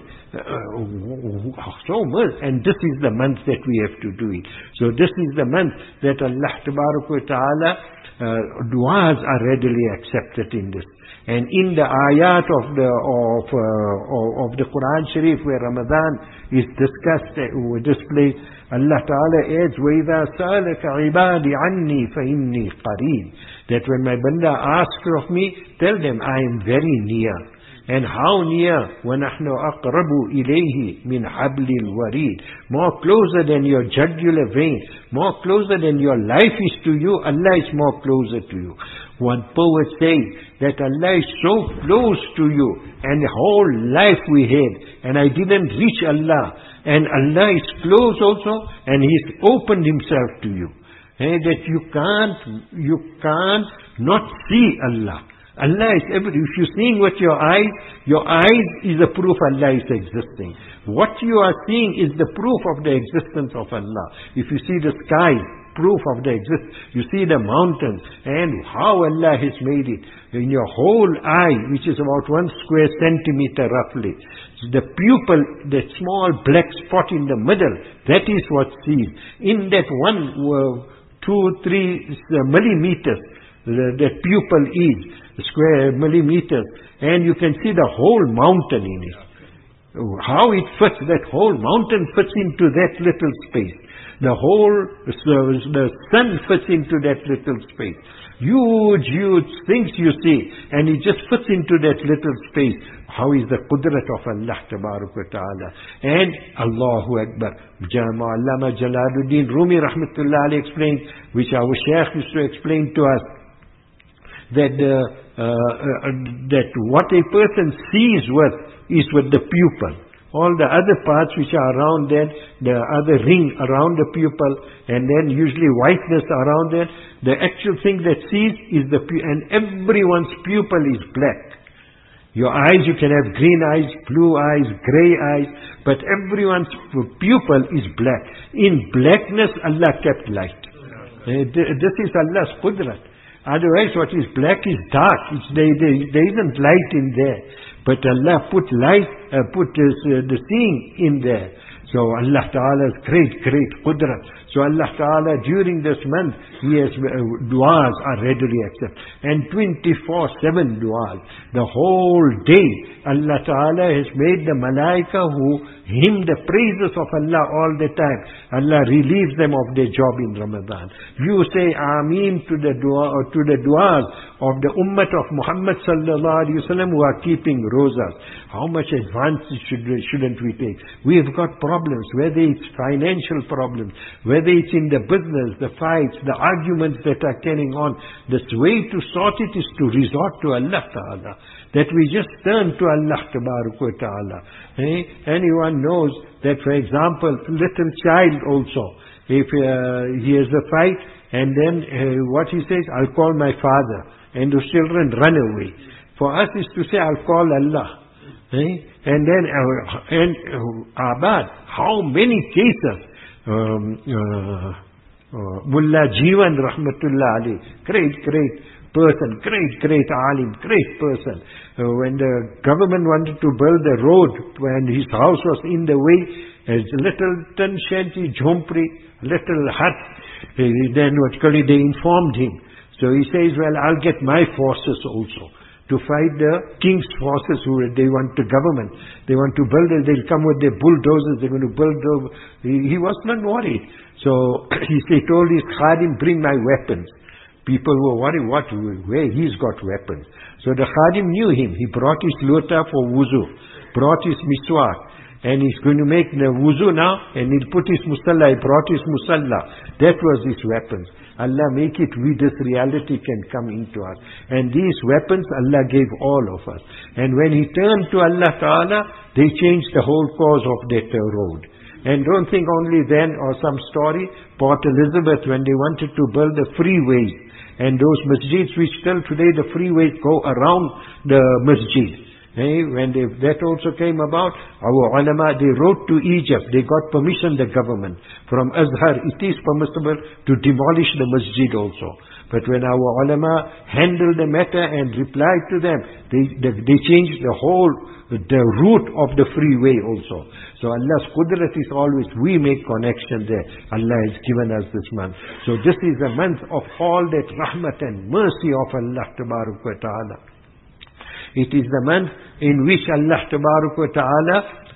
Uh, so much. And this is the month that we have to do it. So this is the month that Allah Ta'ala, uh, du'as are readily accepted in this. And in the ayat of the of uh, of the Quran Sharif, where Ramadan is discussed, uh, displayed, Allah Ta'ala adds, وَإِذَا سَأَلَكَ عِبَادِ عَنِّي فَإِنِّي قَرِيبٌ. That when my banda asks of me, tell them I am very near. And how near? وَنَحْنُ أَقْرَبُ إِلَيْهِ مِنْ حَبْلِ الْوَرِيدِ. More closer than your jugular vein, more closer than your life is to you, Allah is more closer to you. One poet says that Allah is so close to you, and the whole life we had, and I didn't reach Allah. And Allah is close also, and He's opened Himself to you. And that you can't, you can't not see Allah. Allah is every, if you're seeing with your eyes, your eyes is a proof Allah is existing. What you are seeing is the proof of the existence of Allah. If you see the sky, proof of the existence. You see the mountains and how Allah has made it. In your whole eye, which is about one square centimeter roughly, the pupil, that small black spot in the middle, that is what sees. In that one, uh, two, three uh, millimeters, the, that pupil is square millimeters, and you can see the whole mountain in it. How it fits, that whole mountain fits into that little space. The whole, the sun fits into that little space. Huge, huge things you see, and it just fits into that little space. How is the qudrat of Allah Tabarak wa Ta'ala? And Allahu Akbar. Allama Jalaluddin Rumi Rahmatullah alayhi explained, which our Shaykh used to explain to us, that uh, uh, that what a person sees with is with the pupil. All the other parts which are around that, the other ring around the pupil, and then usually whiteness around that, the actual thing that sees is the pupil, and everyone's pupil is black. Your eyes, you can have green eyes, blue eyes, grey eyes, but everyone's pupil is black. In blackness, Allah kept light. This is Allah's qudrat. Otherwise, what is black is dark. It's, there, there, there isn't light in there. But Allah put light, uh, put uh, the seeing in there. So Allah Ta'ala's great, great qudrat. So Allah Ta'ala during this month, He has, uh, du'as are readily accepted. And twenty-four seven du'as. The whole day, Allah Ta'ala has made the malaika who hymn the praises of Allah all the time. Allah relieves them of their job in Ramadan. You say Ameen to the dua, or to the du'as of the ummah of Muhammad sallallahu alaihi wasallam who are keeping rosas. How much advance should, shouldn't we take? We have got problems, whether it's financial problems, whether it's in the business, the fights, the arguments that are carrying on. The way to sort it is to resort to Allah Ta'ala. That we just turn to Allah Ta'ala. Eh? Anyone knows that, for example, little child also, if uh, he has a fight, and then uh, what he says, I'll call my father, and the children run away. For us is to say, I'll call Allah. Eh? And then, uh, and uh, Abad, how many cases, um, uh, uh, Mullah Jivan Rahmatullah Ali, great, great person, great, great alim, great person. Uh, when the government wanted to build a road, when his house was in the way, a little tin shanty, jhompri, little hut, uh, then what they informed him. So he says, well, I'll get my forces also to fight the king's forces who they want the government. They want to build it, they'll come with their bulldozers, they're going to build over. He, he was not worried. So he, he told his khadim, bring my weapons. People were worried, what, where he's got weapons. So the khadim knew him. He brought his lota for wuzu, brought his miswak, and he's going to make the wuzu now, and he'll put his musalla. He brought his musalla. That was his weapons. Allah make it, we, this reality can come into us. And these weapons Allah gave all of us. And when he turned to Allah Ta'ala, they changed the whole course of that uh, road. And don't think only then, or some story, Port Elizabeth, when they wanted to build the freeways, and those masjids which till today the freeways go around the masjid. Hey, when they, that also came about, our ulama, they wrote to Egypt, they got permission, the government, from Azhar, it is permissible to demolish the masjid also. But when our ulama handled the matter and replied to them, they, they, they changed the whole, the route of the freeway also. So Allah's qudrat is always, we make connection there. Allah has given us this month. So this is a month of all that rahmat and mercy of Allah Tabarak wa Ta'ala. It is the month in which Allah Tabarak wa Ta'ala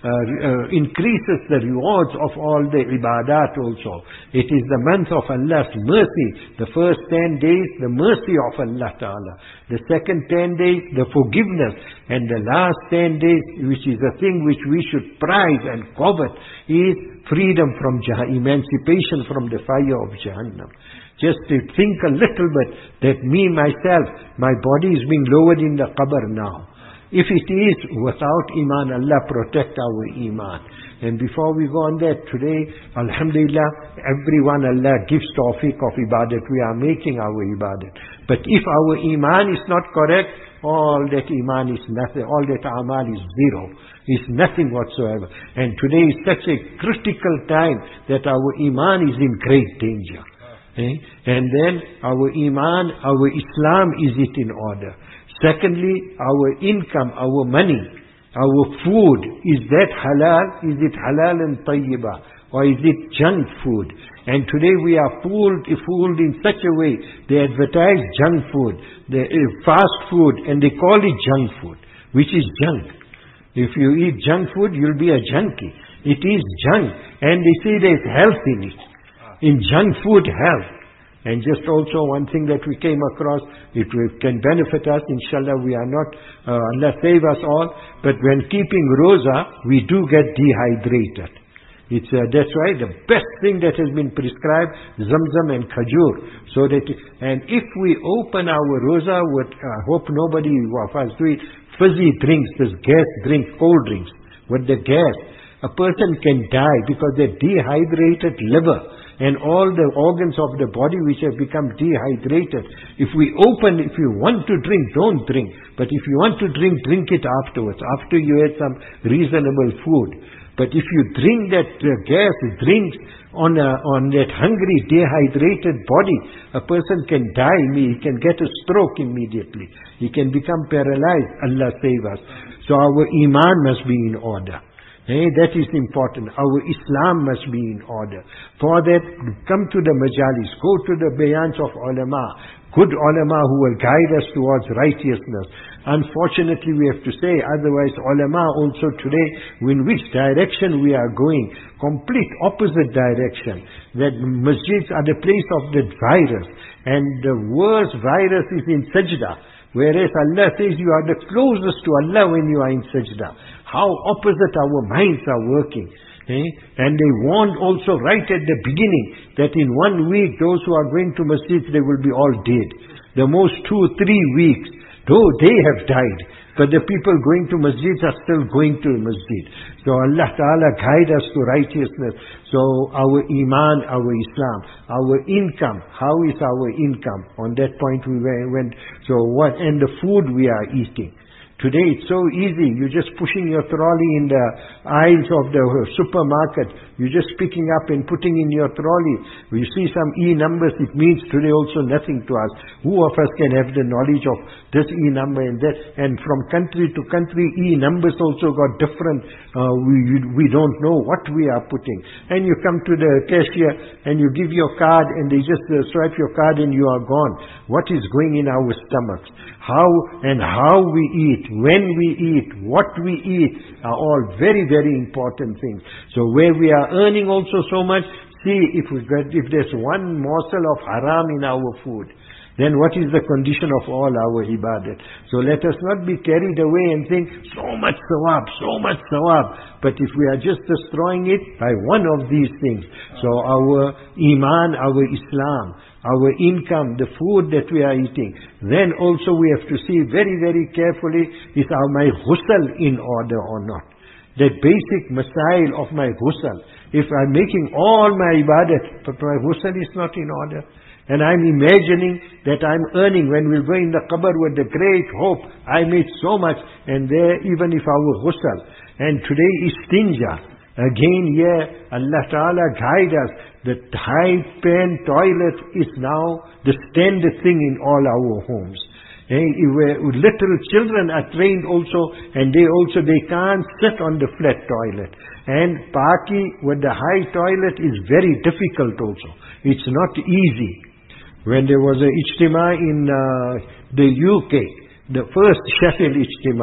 uh, increases the rewards of all the ibadat also. It is the month of Allah's mercy. The first ten days, the mercy of Allah Ta'ala. The second ten days, the forgiveness. And the last ten days, which is the thing which we should prize and covet, is freedom from Jah- emancipation from the fire of Jahannam. Just to think a little bit that me, myself, my body is being lowered in the qabr now. If it is without Iman, Allah protect our Iman. And before we go on that, today, Alhamdulillah, everyone Allah gives tawfiq of ibadat. We are making our ibadat. But if our Iman is not correct, all that Iman is nothing, all that Amal is zero. Is nothing whatsoever. And today is such a critical time that our Iman is in great danger. Eh? And then our Iman, our Islam, is it in order? Secondly, our income, our money, our food, is that halal? Is it halal and tayyibah? Or is it junk food? And today we are fooled, fooled in such a way. They advertise junk food, the uh, fast food, and they call it junk food, which is junk. If you eat junk food, you'll be a junkie. It is junk. And they say there's health in it. In junk food, health. And just also one thing that we came across, it can benefit us, inshallah we are not, uh, Allah save us all, but when keeping roza, we do get dehydrated. It's, uh, that's why the best thing that has been prescribed, zamzam and khajur. So that, and if we open our roza with, I uh, hope nobody of us do it, fizzy drinks, this gas drink, cold drinks, with the gas, a person can die because they're dehydrated liver and all the organs of the body which have become dehydrated. If we open, if you want to drink, don't drink. But if you want to drink, drink it afterwards, after you had some reasonable food. But if you drink that uh, gas drinks on a, on that hungry, dehydrated body, a person can die, he can get a stroke immediately. He can become paralyzed. Allah save us. So our Iman must be in order. Hey, that is important. Our Islam must be in order. For that, come to the majalis, go to the bayans of ulama, good ulama who will guide us towards righteousness. Unfortunately, we have to say, otherwise ulama also today, in which direction we are going, complete opposite direction. That masjids are the place of the virus, and the worst virus is in sajda. Whereas Allah says you are the closest to Allah when you are in sajda. How opposite our minds are working. Eh? And they warned also right at the beginning that in one week those who are going to masjid, they will be all dead. The most two, three weeks, though they have died, but the people going to masjid are still going to masjid. So Allah Ta'ala guide us to righteousness. So our Iman, our Islam, our income, how is our income? On that point we went, so what, and the food we are eating. Today it's so easy. You're just pushing your trolley in the aisles of the supermarket. You're just picking up and putting in your trolley. You see some E numbers, it means today also nothing to us. Who of us can have the knowledge of this E number and that? And from country to country, E numbers also got different. Uh, we, we don't know what we are putting. And you come to the cashier and you give your card and they just uh, swipe your card and you are gone. What is going in our stomachs? How and how we eat, when we eat, what we eat are all very, very important things. So where we are earning also so much, see if we get, if there's one morsel of haram in our food, then what is the condition of all our ibadat? So let us not be carried away and think, so much sawab, so much sawab. But if we are just destroying it by one of these things, so our Iman, our Islam, our income, the food that we are eating, then also we have to see very, very carefully, is our my ghusl in order or not? That basic masail of my ghusl. If I'm making all my ibadat, but my ghusl is not in order, and I'm imagining that I'm earning when we'll go in the qabr with the great hope, I made so much, and there even if our ghusl, and today is istinja. Again here, Allah Ta'ala guide us. The high pan toilet is now the standard thing in all our homes. And little children are trained also, and they also, they can't sit on the flat toilet. And Paki with the high toilet is very difficult also. It's not easy. When there was a ijtima in uh, the U K, the first Sheffield ijtima,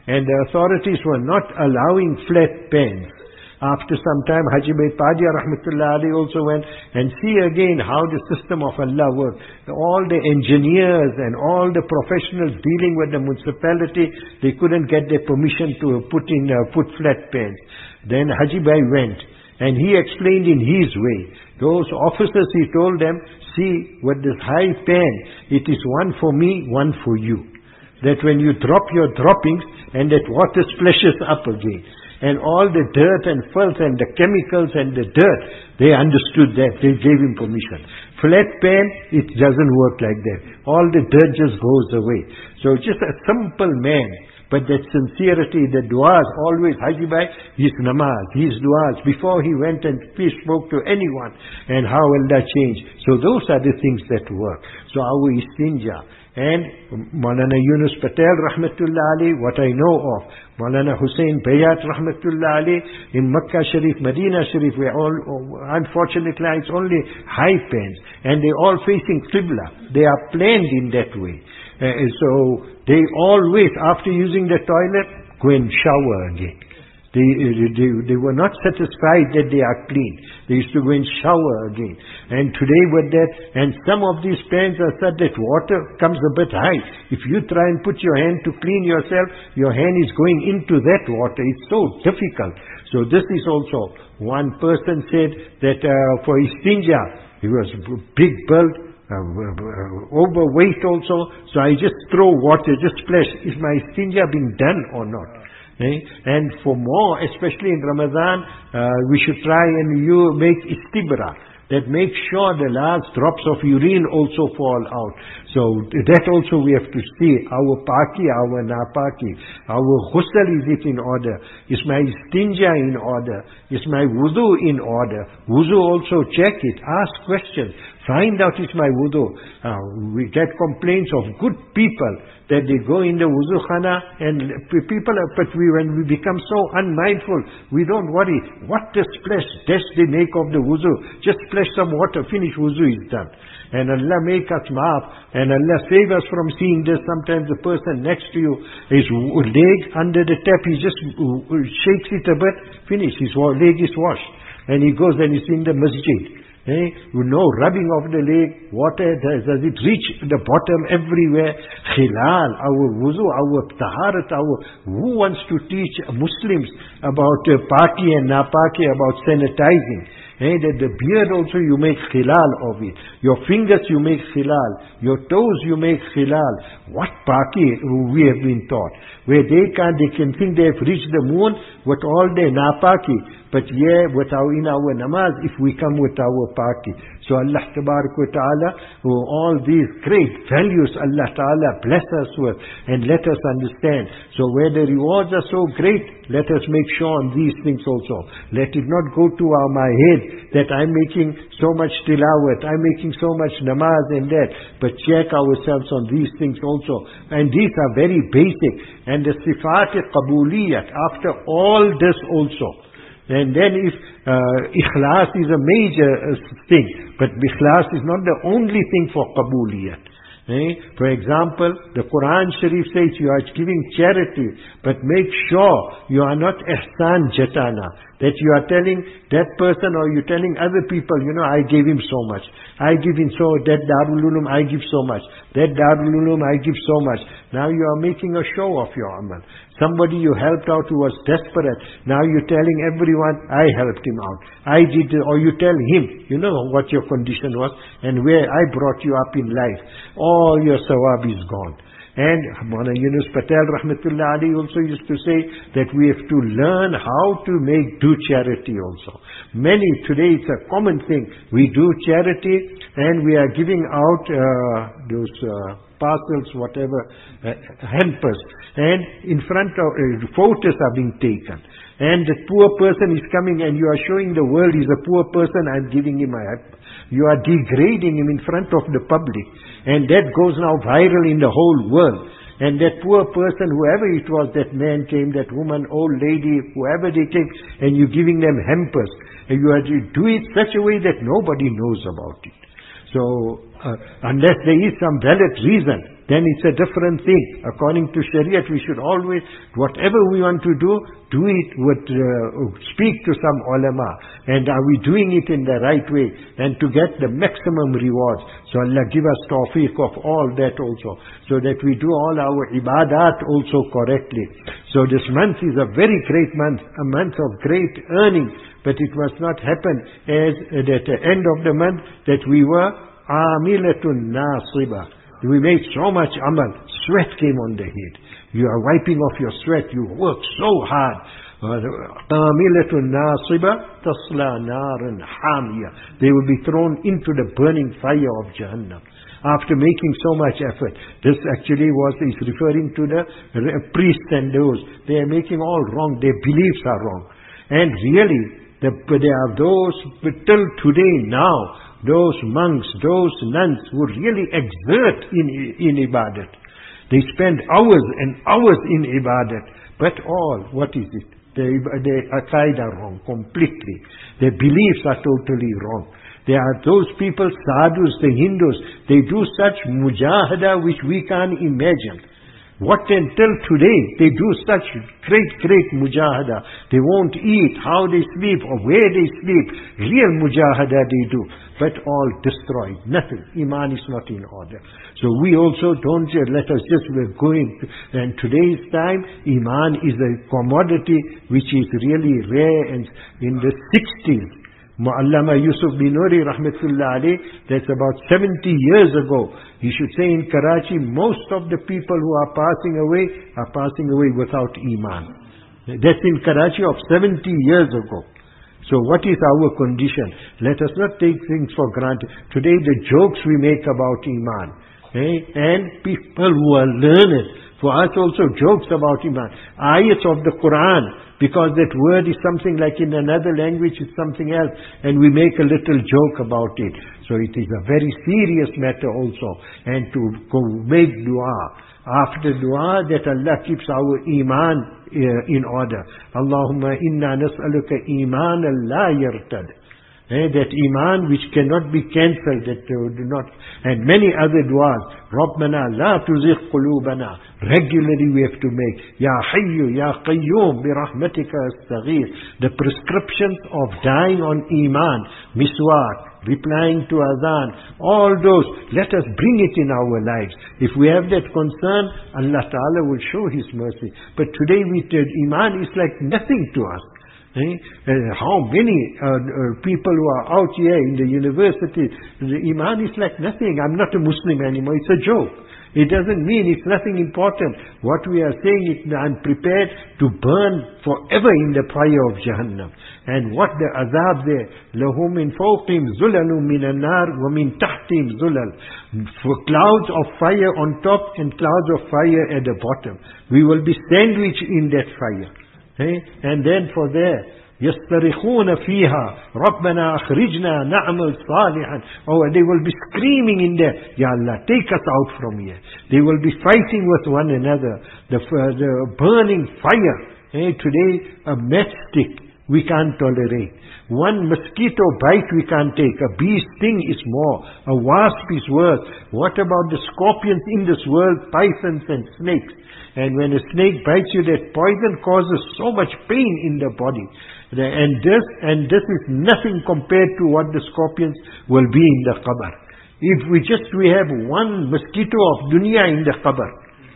and the authorities were not allowing flat pens. After some time, Haji Bait Padia Rahmatullah Ali also went and see again how the system of Allah works. All the engineers and all the professionals dealing with the municipality, they couldn't get their permission to put in uh, put flat pens. Then Haji Bhai went and he explained in his way. Those officers, he told them, see, with this high pen, it is one for me, one for you. That when you drop your droppings and that water splashes up again. And all the dirt and filth and the chemicals and the dirt, they understood that. They gave him permission. Flat pen, it doesn't work like that. All the dirt just goes away. So just a simple man, but that sincerity, the du'as, always Haji Bhai, his namaz, his du'as, before he went and spoke to anyone, and how Allah changed. So those are the things that work. So our istinja. And Maulana Yunus Patel Rahmatullah Ali, what I know of, Maulana Hussain Bayat Rahmatullah Ali, in Makkah Sharif, Medina Sharif, we all, unfortunately it's only high pens, and they all facing Qibla. They are planned in that way. Uh, so they always, after using the toilet, go and shower again. They, they, they were not satisfied that they are clean. They used to go and shower again. And today with that, and some of these pans are such that water comes a bit high. If you try and put your hand to clean yourself, your hand is going into that water. It's so difficult. So this is also, one person said that uh, for istinja, he was big built, uh, uh, overweight also, so I just throw water, just splash. Is my istinja being done or not? Eh? And for more, especially in Ramadan, uh, we should try and you make istibra. That make sure the last drops of urine also fall out. So that also we have to see. Our paki, our napaki, our ghusl, is it in order? Is my istinja in order? Is my wudu in order? Wudu also check it. Ask questions. Find out is my wudu. Uh, we get complaints of good people that they go in the wudu khana and people are, but we, when we become so unmindful, we don't worry. What the splash test they make of the wudu? Just splash some water, finish, wudu is done. And Allah make us maaf, and Allah save us from seeing this. Sometimes the person next to you, his leg under the tap, he just shakes it a bit, finish, his leg is washed. And he goes and he's in the masjid. Eh? You know, rubbing of the leg, water, does, does it reach the bottom everywhere? Khilal, our wuzu, our taharat, our, who wants to teach Muslims about uh, paki and napaki, about sanitizing? Eh? That the beard also you make khilal of it. Your fingers you make khilal. Your toes you make khilal. What paki we have been taught. Where they can't, they can think they have reached the moon with all their napaki. But yeah, with our, in our namaz, if we come with our paki. So Allah Tabarak wa Ta'ala, all these great values Allah Ta'ala bless us with and let us understand. So where the rewards are so great, let us make sure on these things also. Let it not go to our, my head that I'm making so much tilawat, I'm making so much namaz and that. But check ourselves on these things also. And these are very basic. And the sifat-e-qabuliyat, after all this also. And then if uh, ikhlas is a major uh, thing, but ikhlas is not the only thing for qabuliyat. Eh? For example, the Quran Sharif says you are giving charity, but make sure you are not ihsan jatana. That you are telling that person or you're telling other people, you know, I gave him so much. I give him so, that Darul Uloom I give so much. That Darul Uloom I give so much. Now you are making a show of your amal. Somebody you helped out who was desperate. Now you're telling everyone, I helped him out. I did, or you tell him, you know what your condition was and where I brought you up in life. All your sawab is gone. And Maulana Yunus Patel Rahmatullah Ali also used to say that we have to learn how to make do charity also. Many, today it's a common thing. We do charity and we are giving out uh, those uh, parcels, whatever, uh, hampers. And in front of, uh, photos are being taken. And the poor person is coming and you are showing the world he's a poor person, I'm giving him a hamper. You are degrading him in front of the public. And that goes now viral in the whole world. And that poor person, whoever it was, that man came, that woman, old lady, whoever they came, and you're giving them hampers. And you are to do it such a way that nobody knows about it. So, uh, unless there is some valid reason, then it's a different thing. According to Shariat, we should always, whatever we want to do, do it with, uh, speak to some ulama. And are we doing it in the right way? And to get the maximum rewards. So Allah give us tawfiq of all that also. So that we do all our ibadat also correctly. So this month is a very great month. A month of great earning. But it must not happen as uh, at the end of the month that we were amilatun nasiba. We made so much amal, sweat came on the head. You are wiping off your sweat, you work so hard. Amilatun nasiba tasla naran hamiya. They will be thrown into the burning fire of Jahannam. After making so much effort. This actually was, is referring to the priests and those. They are making all wrong, their beliefs are wrong. And really, the, there are those, till today now, those monks, those nuns who really exert in, in ibadat. They spend hours and hours in ibadat. But all, what is it? Their, their aqaid are wrong, completely. Their beliefs are totally wrong. There are those people, sadhus, the Hindus, they do such mujahada which we can't imagine. What until today, they do such great, great mujahada. They won't eat, how they sleep, or where they sleep. Real mujahada they do. But all destroyed. Nothing. Iman is not in order. So we also don't just let us just, we're going. And today's time, Iman is a commodity which is really rare. And in the sixties, Muallama Yusuf Binuri rahmatullah alayh, that's about seventy years ago. He should say in Karachi, most of the people who are passing away are passing away without Iman. That's in Karachi of seventy years ago. So what is our condition? Let us not take things for granted. Today the jokes we make about Iman. Eh? And people who are learned, for us also jokes about Iman. Ayats of the Quran, because that word is something like in another language, it's something else, and we make a little joke about it. So it is a very serious matter also. And to go make dua. After dua, that Allah keeps our iman uh, in order. Allahumma inna nas'aluka iman la yartad. Eh, that iman which cannot be cancelled, that uh, do not, and many other du'as. Rabbana la tuzigh qulubana. Regularly we have to make. Ya Hayyu, Ya Qayyum, bi rahmatika astaghith. The prescriptions of dying on iman, miswak, replying to adhan, all those, let us bring it in our lives. If we have that concern, Allah Ta'ala will show His mercy. But today we tell iman is like nothing to us. Eh? Uh, how many uh, uh, people who are out here in the university, the iman is like nothing. I'm not a Muslim anymore. It's a joke. It doesn't mean it's nothing important. What we are saying is I'm prepared to burn forever in the fire of Jahannam. And what the azab there, lahum min fawqim zulalun min an-nar wa min tahtim zulal. For clouds of fire on top and clouds of fire at the bottom. We will be sandwiched in that fire. Eh? And then for there, يَسْتَرِخُونَ فِيهَا رَبَّنَا أَخْرِجْنَا نَعْمَلْ صَالِحًا. Oh, they will be screaming in there, Ya Allah, take us out from here. They will be fighting with one another. The, uh, the burning fire. Eh? Today, a matchstick we can't tolerate. One mosquito bite we can't take. A bee sting is more. A wasp is worse. What about the scorpions in this world, pythons and snakes? And when a snake bites you, that poison causes so much pain in the body. And this, and this is nothing compared to what the scorpions will be in the qabr. If we just, we have one mosquito of dunya in the qabr,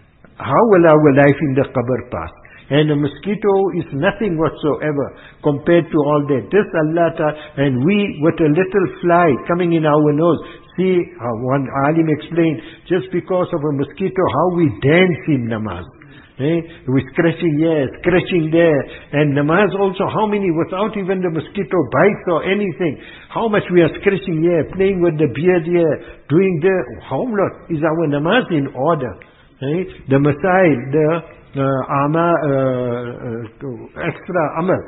how will our life in the qabr pass? And a mosquito is nothing whatsoever compared to all that. This Allah Ta'ala, and we with a little fly coming in our nose. See, how one alim explained, just because of a mosquito, how we dance in namaz. Eh? We're scratching here, scratching there. And namaz also, how many, without even the mosquito bites or anything, how much we are scratching here, playing with the beard here, doing the, how much is our namaz in order? Eh? The masail, the uh, ama, uh, uh, extra amal,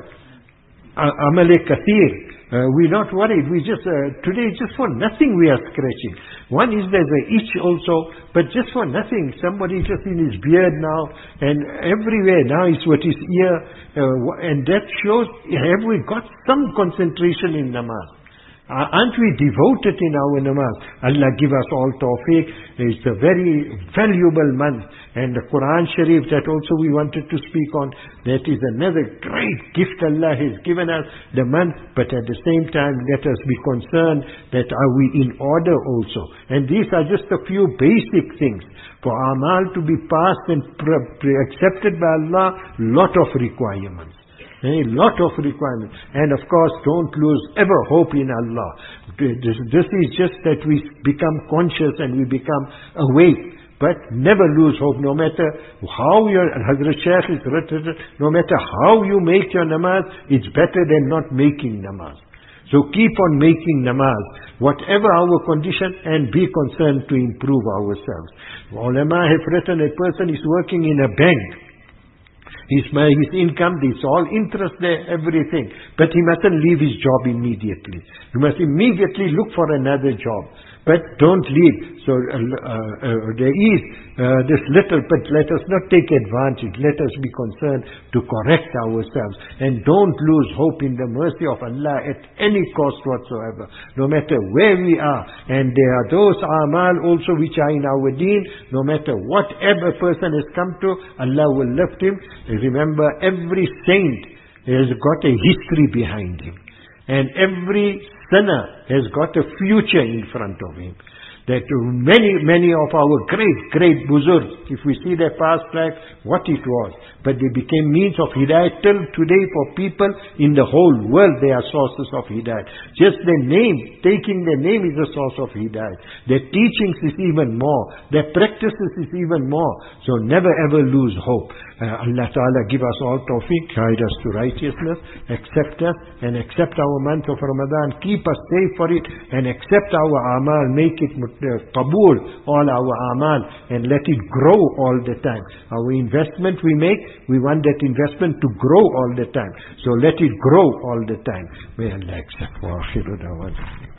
uh, amal kathir. Uh, we're not worried. We just, uh, today just for nothing we are scratching. One is there's an itch also, but just for nothing. Somebody just in his beard now, and everywhere now is what his ear, uh, and that shows, have we got some concentration in namaz? Uh, aren't we devoted in our namaz? Allah give us all tawfiq. It's a very valuable month. And the Quran Sharif, that also we wanted to speak on, that is another great gift Allah has given us, the month. But at the same time, let us be concerned that are we in order also. And these are just a few basic things. For amal to be passed and pre- pre- accepted by Allah, lot of requirements. A lot of requirements. And of course, don't lose ever hope in Allah. This, this is just that we become conscious and we become awake. But never lose hope, no matter how your, Hazrat Shaykh is written, no matter how you make your namaz, it's better than not making namaz. So keep on making namaz, whatever our condition, and be concerned to improve ourselves. Ulama have written, a person is working in a bank. His, his income, it's all interest there, everything. But he mustn't leave his job immediately. You must immediately look for another job. But don't leave. So uh, uh, there is uh, this little, but let us not take advantage. Let us be concerned to correct ourselves. And don't lose hope in the mercy of Allah at any cost whatsoever, no matter where we are. And there are those amal also which are in our deen. No matter whatever person has come to, Allah will lift him. Remember, every saint has got a history behind him. And every sinner has got a future in front of him. That many, many of our great, great buzurgs, if we see their past life, what it was. But they became means of hidayat till today for people in the whole world. They are sources of hidayat. Just their name, taking their name is a source of hidayat. Their teachings is even more. Their practices is even more. So never ever lose hope. Uh, Allah Ta'ala give us all tawfiq, guide us to righteousness, accept us, and accept our month of Ramadan, keep us safe for it, and accept our amal, make it uh, qabul, all our amal, and let it grow all the time. Our investment we make, we want that investment to grow all the time. So let it grow all the time. May Allah accept. Wa akhiru da'wana.